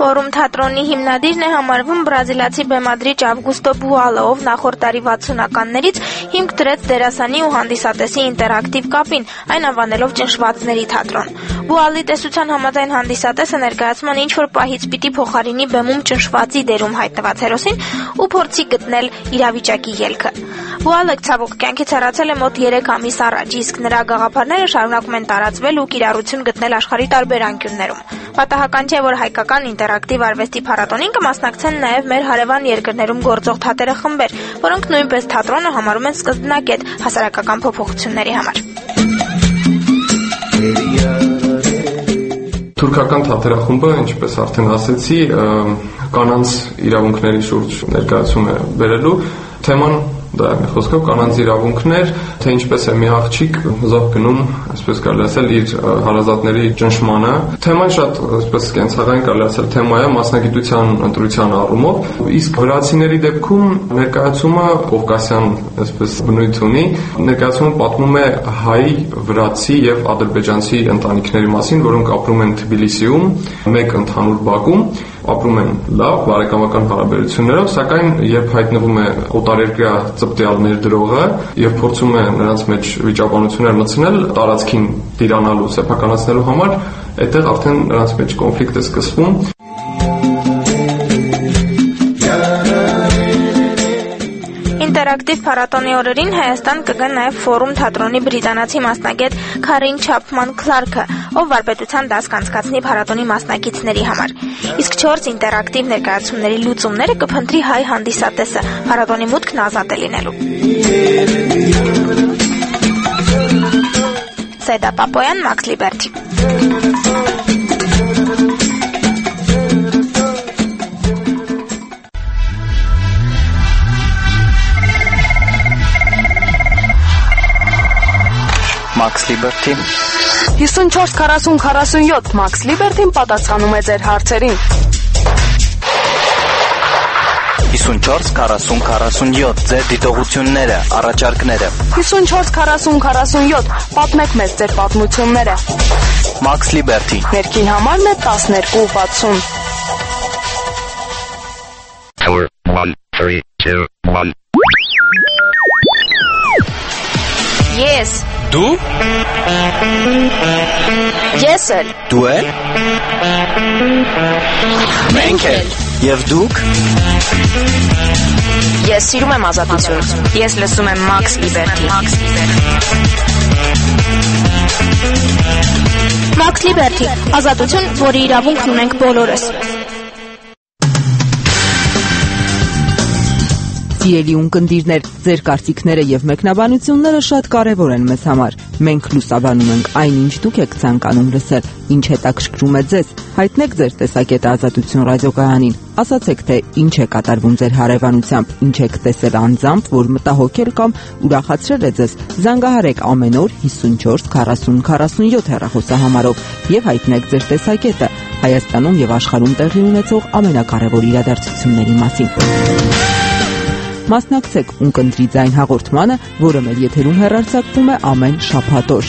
Ֆորում թատրոնի հիմնադիրն է համարվում բրազիլացի բեմադրիչ Ավգուստո Բուալը, ով նախորդ տարի 60-ականներից հիմք դրեց դերասանի ու հանդիսատեսի ինտերակտիվ կապին, այն անվանելով ճնշվածների թատրոն։ Բուալի տեսության համաձայն հանդիսատեսը ներկայացման ինչ-որ պահից պիտի փոխարինի բեմում ճնշվածի դերում հայտնված հերոսին ու փորձի գտնել իրավիճակի ելքը։ Բուալը ցավոք կյանքից հեռացել է մոտ 3 ամիս առաջ, իսկ նրա գաղափարները շարունակում են տարածվել ու կիրառություն գտնել աշխարհի տարբեր անկյուններում։ Պատահական չէ, որ հայկական ինտերակտիվ արվեստի փառատոնին կմասնակցեն նաև մեր հարևան երկրներում գործող թատերը խմբեր, որոնք նույնպես թատրոնը համարում են սկզբնակետ հասարակական փոփոխությունների համար։ Թուրքական թատերախումբը, ինչպես արդեն ասացի, կանանց իրավունքների շուրջ ներկայացում է բերելու թեման դա է խոսքով կանանց իրավունքներ, թե ինչպես է մի աղջիկ զոհ գնում, այսպես կարելի ասել, իր հարազատների ճնշմանը։ Թեման շատ, այսպես կենցաղային կարելի ասել, թեմա է մասնագիտության ընտրության առումով, իսկ վրացիների դեպքում ներկայացումը կովկասյան, այսպես բնույթ ունի, ներկայացումը պատմում է հայ, վրացի եւ ադրբեջանցի ընտանիքների մասին, որոնք ապրում են Թբիլիսիում, մեկ ընդհանուր բակում, ապրում են լավ, բարեկամական հարաբերություններով, սակայն երբ հայտնվում է օտարերկրյա ծպտյալ ներդրողը եւ փորձում է նրանց մեջ վիճաբանություններ մտցնել տարածքին տիրանալու, սեփականացնելու համար, այդտեղ արդեն նրանց մեջ կոնֆլիկտ է սկսվում։ Ինտերակտիվ փառատոնի օրերին Հայաստան կգա նաև Ֆորում թատրոնի բրիտանացի մասնագետ Քարին Չափման Քլարքը, ով վարպետության դաս կանցկացնի փառատոնի մասնակիցների համար։ Իսկ 4 ինտերակտիվ ներկայացումների լուծումները կփնտրի հայ հանդիսատեսը, փառատոնի մուտքն ազատ է լինելու։ Սեդա Պապոյան, Մաքս Լիբերթի։ Մաքս Լիբերթի 54-40-47 Մաքս Լիբերթին պատասխանում է ձեր հարցերին 54-40-47 ձեր դիտողությունները, առաջարկները 54-40-47 պատմեք մեզ ձեր պատմությունները Մաքս Լիբերթի Ներքին համարն է 1260 4 1 3 2 1 Yes Դու Ես էլ Դու էլ Մենք էլ Եվ դուք Ես սիրում եմ ազատություն Ես լսում եմ Մաքս Լիբերթի Մաքս Լիբերթի ազատություն, որի իրավունքն ունենք բոլորս Սիրելի ունկնդիրներ, ձեր կարծիքները եւ մեկնաբանությունները շատ կարեւոր են մեզ համար։ Մենք լուսաբանում ենք այն, ինչ դուք եք ցանկանում լսել, ինչ հետաքրքրում է ձեզ։ Հայտնեք ձեր տեսակետը Ազատություն ռադիոկայանին։ Ասացեք, թե ինչ է կատարվում ձեր հարևանությամբ, ինչ եք տեսել անձամբ, որ մտահոգել կամ ուրախացրել է ձեզ։ Զանգահարեք ամեն օր 54 40 47 հեռախոսահամարով եւ հայտնեք ձեր տեսակետը Հայաստանում եւ աշխարհում տեղի ունեցող ամենակարևոր իրադարձությունների մասին։ Մասնակցեք ունկնդրի ձայն հաղորդմանը, որը մեր եթերում հեռարձակվում է ամեն շաբաթ օր։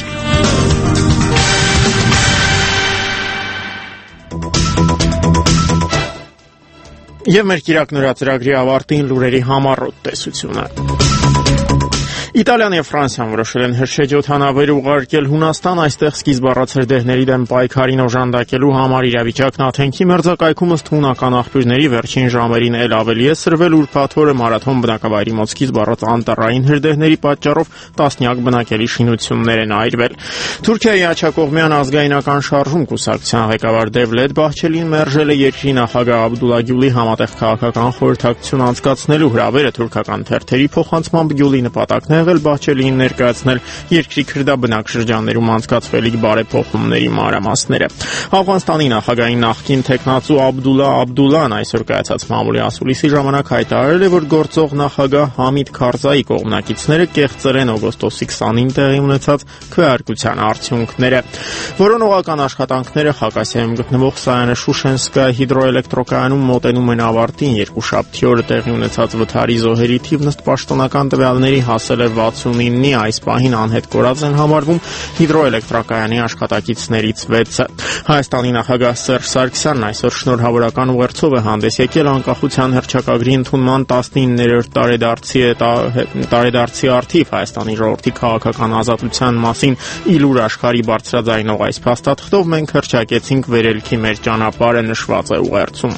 Եվ մեր կիրակնորածրագրի ավարտին լուրերի համառոտ տեսությունը։ Իտալիան եւ Ֆրանսիան որոշել են հրշեջ օդանավեր ուղարկել Հունաստան, այստեղ սկիզբ առած դեղների դեմ պայքարին օժանդակելու համար իրավիճակն Աթենքի մերձակայքում ըստ հունական աղբյուրների վերջին ժամերին էլ ավելի է սրվել, ուրբաթ օրը մարաթոն բնակավայրի մոտ սկիզբ առած անտառային հրդեհների պատճառով տասնյակ բնակելի շինություններ են այրվել։ Թուրքիայի աջակողմյան ազգայնական շարժում կուսակցության ղեկավար Դևլետ Բահչելին մերժել է երկրի նախագահ Աբդուլլա Գյուլի համատեղ քաղաքական խորհրդակցություն անցկացնելու հրավերը թուրքական թերթերի փոխանցմամբ Գյուլի նպատակն Բահչելիին ներկայացնել երկրի քրդաբնակ շրջաններում անցկացվելիք բարեփոխումների մանրամասները։ Աֆղանստանի նախագահի նախկին տեխնացու Աբդուլլա Աբդուլլան այսօր կայացած մամուլի ասուլիսի ժամանակ հայտարարել է, որ գործող նախագահ Համիդ Քարզայի կողմնակիցները կեղծել են օգոստոսի 20-ին տեղի ունեցած քվեարկության արդյունքները։ Որոնողական աշխատանքները Խակասիայում գտնվող Սայանե-Շուշենսկա հիդրոէլեկտրակայանում մոտենում են ավարտին, երկուշաբթի օրը տեղի ունեցած վթարի զոհերի թիվն ըստ պաշտոնական տվյալների հասել է 69-ի այս պահին անհետ կորած են համարվում հիդրոէլեկտրակայանի աշխատակիցներից 6-ը։ Հայաստանի նախագահ Սերժ Սարգսյանն այսօր շնորհավորական ուղերձով է հանդես եկել անկախության հռչակագրի ընդունման 19-րդ տարեդարձի առթիվ Հայաստանի ժողովրդի քաղաքական ազատության մասին իլուր աշխարհի բարձրաձայնող այս փաստաթղթով մենք հռչակեցինք վերելքի մեր ճանապարհը, նշված է ուղերձում։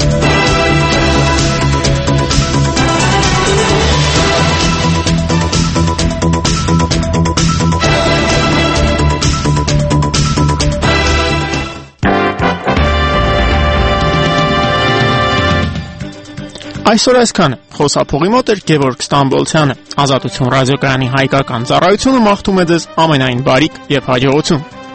Այսօր այսքանը։ Խոսափողի մոտ էր Գևորգ Ստամբոլցյանը։ Ազատություն ռադիոկայանի հայկական ծառայությունը մաղթում է ձեզ ամենայն բարիք եւ հաջողություն։